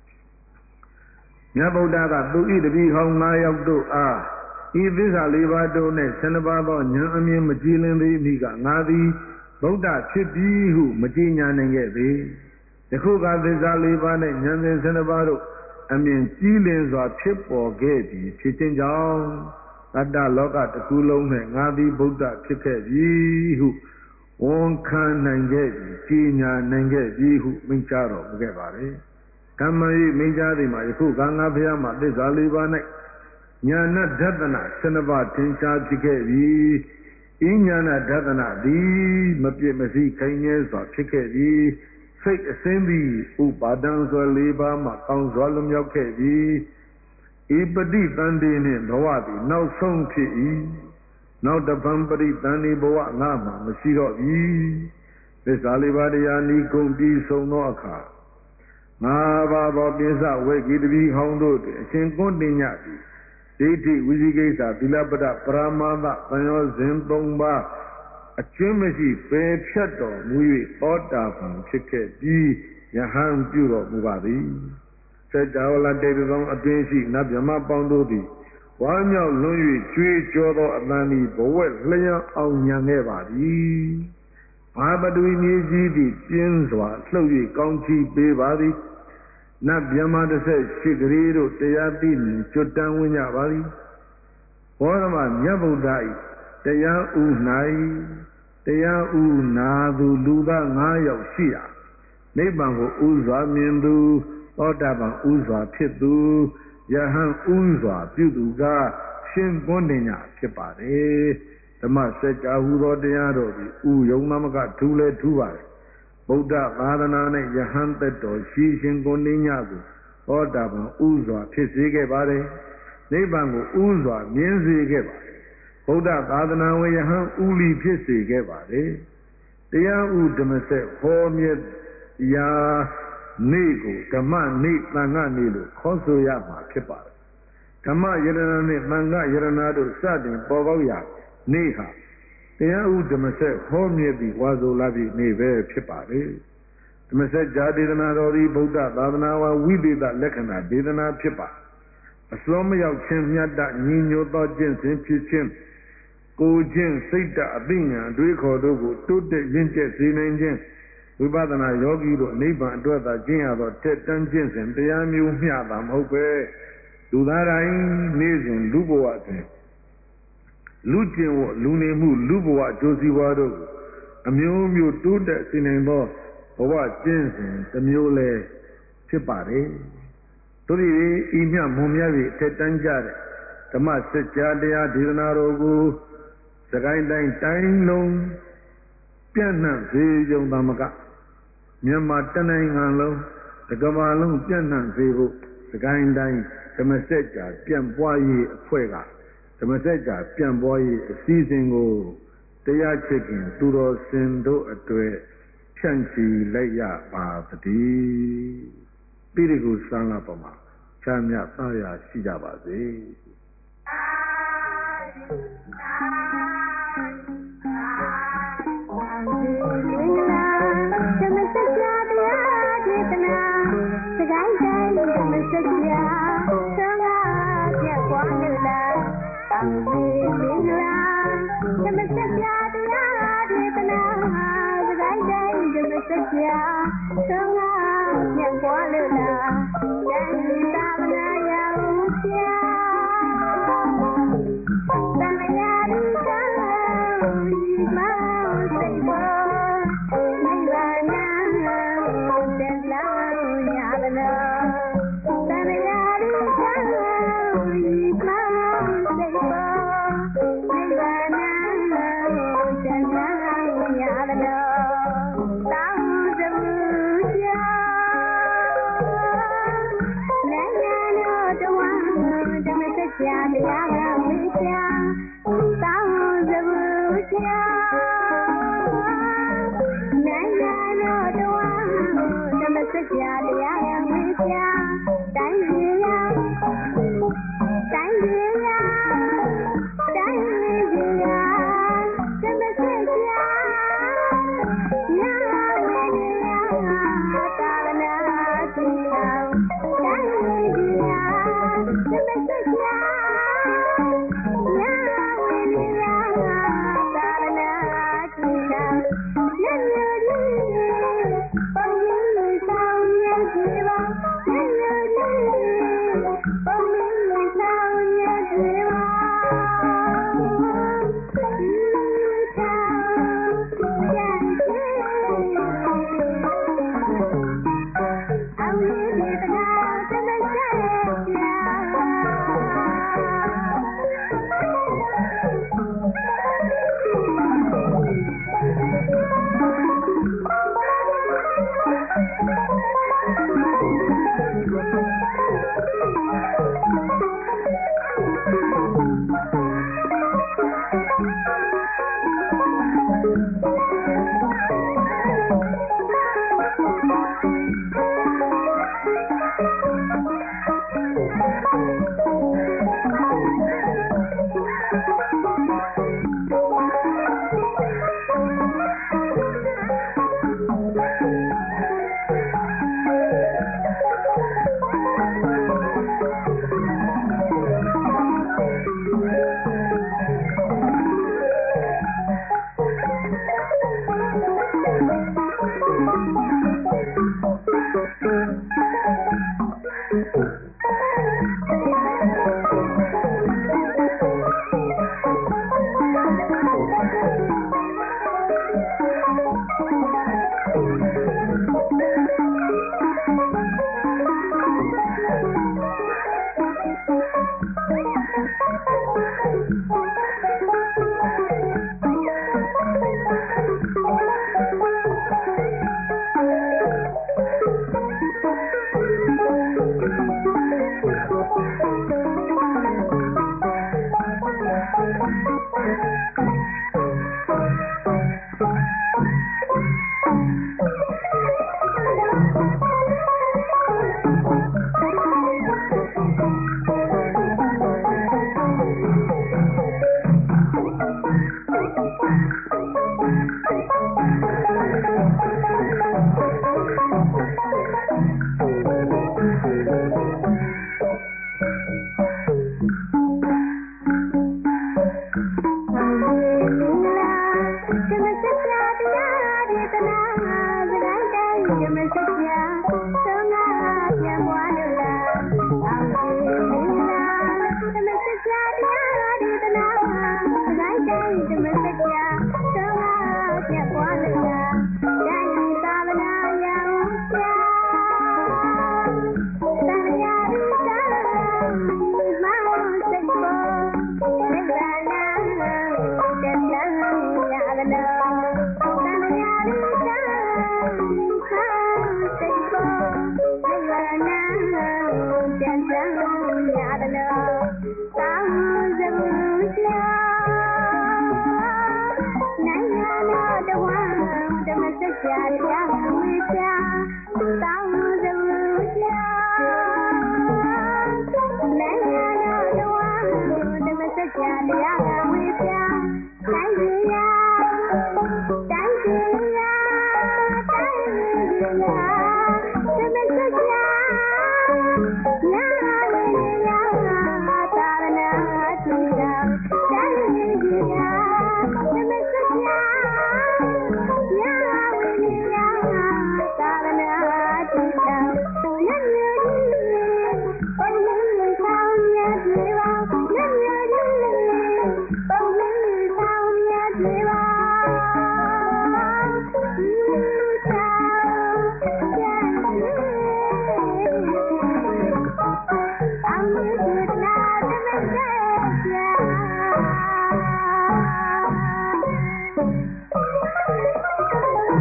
မြတ်ဗုဒ္ဓကသူဤတပည့်ဟောင်း9ယောက်တို့အားဤသစ္စာ၄ပါးတို့၌12ပါးသောဉာဏ်အမြင်မကြည်လင်သေးမိကငါသည်ဗုဒ္ဓဖြစ်ပြီဟုမကြည်ညာနိုင်ခဲ့သေးယခုကသစ္စာ၄ပါး၌ဉာဏ်စဉ်12ပါးတို့အမြင်ကြည်လင်စွာဖြစ်ပေါ်ခဲ့ပြီဖြစ်ခြင်းကြောင့်တတ္တလောကတစ်ခုလုံး၌ငါသည်ဗုဒ္ဓဖြစ်ခဲ့ပြီဟုဝန်ခံနိုင်ခဲ့ပြီကြည်ညာနိုင်ခဲ့ပြီဟုမိန့်ကြားတော်မူခဲ့ပါတယ်ကမ္မဤမိန့်ကြားသည်မှာယခုကငါဘုရားမှာသစ္စာ၄ပါး၌ညာဏဒသနာ12ပါးသင်္ချာဖြစ်ခဲ့ပြီဤညာဏဒသနာသည်မပြည့်မစည်းခိုင်မြဲစွာဖြစ်ခဲ့ပြီစိတ်အစင်းသည်ဥပါဒံဆို၄ပါးမှာကောင်းစွာလွမြောက်ခဲ့ပြီဤပฏิတန်တေနှင့်ဘဝသည်နောက်ဆုံးဖြစ်၏နောက်တပံပရိတန်ဒီဘဝငါမှာမရှိတော့ပြီသစ္စာလေးပါးတရားဤကုန်ပြီးဆုံးသောအခါငါဘာသောပိစဝေကိတပိဟောင်းတို့တွင်အရှင်ကွန်းတင်ညသည်ဒိဋ္ဌိဝိသိကိစ္စသီလပဒပရမာသသံယောဇဉ်၃ပါးအကျွမ်းမရှိပယ်ဖြတ်တော်မူ၍သောတာပန်ဖြစ်ခဲ့ပြီးယဟန်ပြုတော်မူပါသည်စัจ java လတေတသောအတွင်းရှိနတ်မြမပေါင်းတို့သည်ဝါမြောက်လွန်၍ကျွေးကြောသောအတန်သည်ဘဝက်လျှံအောင်ညံခဲ့ပါသည်ဘာပတူမြေကြီးသည်ပြင်းစွာလှုပ်၍ကောင်းချီးပေးပါသည်နတ်မြမ18ကလေးတို့တရားသိမြင်ကျွတ်တန်းဝင်ကြပါသည်ဘောဓမမြတ်ဗုဒ္ဓ၏တရားဥ၌တရားဥနာသူလူသား9ယောက်ရှိရာနိဗ္ဗာန်ကိုဥစွာမြင်သူသောတာပန်ဥစွာဖြစ်သူယဟန်ဥစွာပြုသူကရှင်ကွန်းတင်ညဖြစ်ပါတယ်ဓမ္မစကြာဟူသောတရားတော်သည်ဥယုံမကထူလဲထူပါတယ်ဗုဒ္ဓသာသနာ၌ယဟန်သက်တော်ရှိရှင်ကွန်းတင်ညကိုသောတာပန်ဥစွာဖြစ်စေခဲ့ပါတယ်နိဗ္ဗာန်ကိုဥစွာမြင်စေခဲ့ပါတယ်ဗုဒ္ဓသာသနာဝင်ယဟန်ဥလီဖြစ်စေခဲ့ပါတယ်တရားဥဓမ္မစက်ဟောမြတ်ရာနေ့ကိုဓမ္မနေ့သံဃာနေ့လို့ခေါ်ဆိုရမှာဖြစ်ပါတယ်ဓမ္မယရဏနဲ့သံဃာယရဏတို့စတင်ပေါ်ပေါက်ရာနေ့ဟာတရားဥဓမ္မစက်ဟောမြတ်ပြီးဝါဆိုလာပြီးနေ့ပဲဖြစ်ပါတယ်ဓမ္မစက်ဇာဒေသနာတော်ဒီဗုဒ္ဓသာသနာဝဝိသေသလက္ခဏာဒေသနာဖြစ်ပါအစွမ်းမရောက်ခြင်းမြတ်တညီညွတ်သောကျင့်စဉ်ဖြစ်ခြင်းကိုခြင်းစိတ်တအသိဉာဏ်အတွေးခေါ်တို့ကိုတိုးတက်ရင့်ကျက်စေနိုင်ခြင်းဝိပဿနာယောဂီတို့နိဗ္ဗာန်အတွက်သာကျင့်ရသောတက်တန်းကျင့်စဉ်တရားမျိုးမျှတာမဟုတ်ပဲလူသားတိုင်းနေ့စဉ်လူဘဝတွင်လူကျင့်ဝတ်လူနေမှုလူဘဝအကျိုးစီးပွားတို့အမျိုးမျိုးတိုးတက်စေနိုင်သောဘဝကျင့်စဉ်တစ်မျိုးလည်းဖြစ်ပါတယ်တို့ဒီဤမြမွန်မြတ်၏တက်တန်းကြတဲ့ဓမ္မစကြာတရားဒေသနာတော်ကိုစကိုင်းတိုင်းတိုင်းလုံးပြန့်နှံ့စေကြုံသာမကမြန်မာတနိုင်ငံလုံးတစ်ကမ္ဘာလုံးပြန့်နှံ့စေဖို့စကိုင်းတိုင်းဓမ္မစကြာပြန့်ပွားရေးအဖွဲ့ကဓမ္မစကြာပြန့်ပွားရေးအစည်းအဝေးကိုတရားချစ်ခင်သူတော်စင်တို့အတွေ့ဖြန့်ချီလိုက်ရပါသည်တိရိကုသံဃာပမာချမ်းမြတ်သာယာရှိကြပါစေ Namaste, စကြာသုံးငါမြတ်ပွားလို့လားတိုင်းသာသနာရောက်ပြတန်မြာဒီကောင်းဒီမောင်စိတ်ပေါ်နိဗ္ဗာန်တက်လာရသလားတန်မြာဒီကောင်းဒီမောင်စိတ်ပေါ်နိဗ္ဗာန်တက်လာရသလားတောင်းတမှုကြောနိုင်ငံတော်တဝမ်းဓမ္မစကြာတရားကဝိရှာတောင်းတမှုကြောနိုင်ငံတော်တဝမ်းဓမ္မစကြာတရားကဝိရှာတိုင်းပြည်ရတိုင်းပြည်ရတိုင်းပြည်ရဓမ္မစကြာညာဝေနေယသာသနာတိအောင်တိုင်းပြည်ရဓမ္မစကြာညာဝေနေယသာသနာတိအောင်လက်မျိုးကြီးပုံရင်းဆောင်ရည်ကြည်ပါလက်မျိုးကြီးပုံရင်းဆောင်ရည်ကြည်ပါYeah.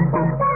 တိုင်း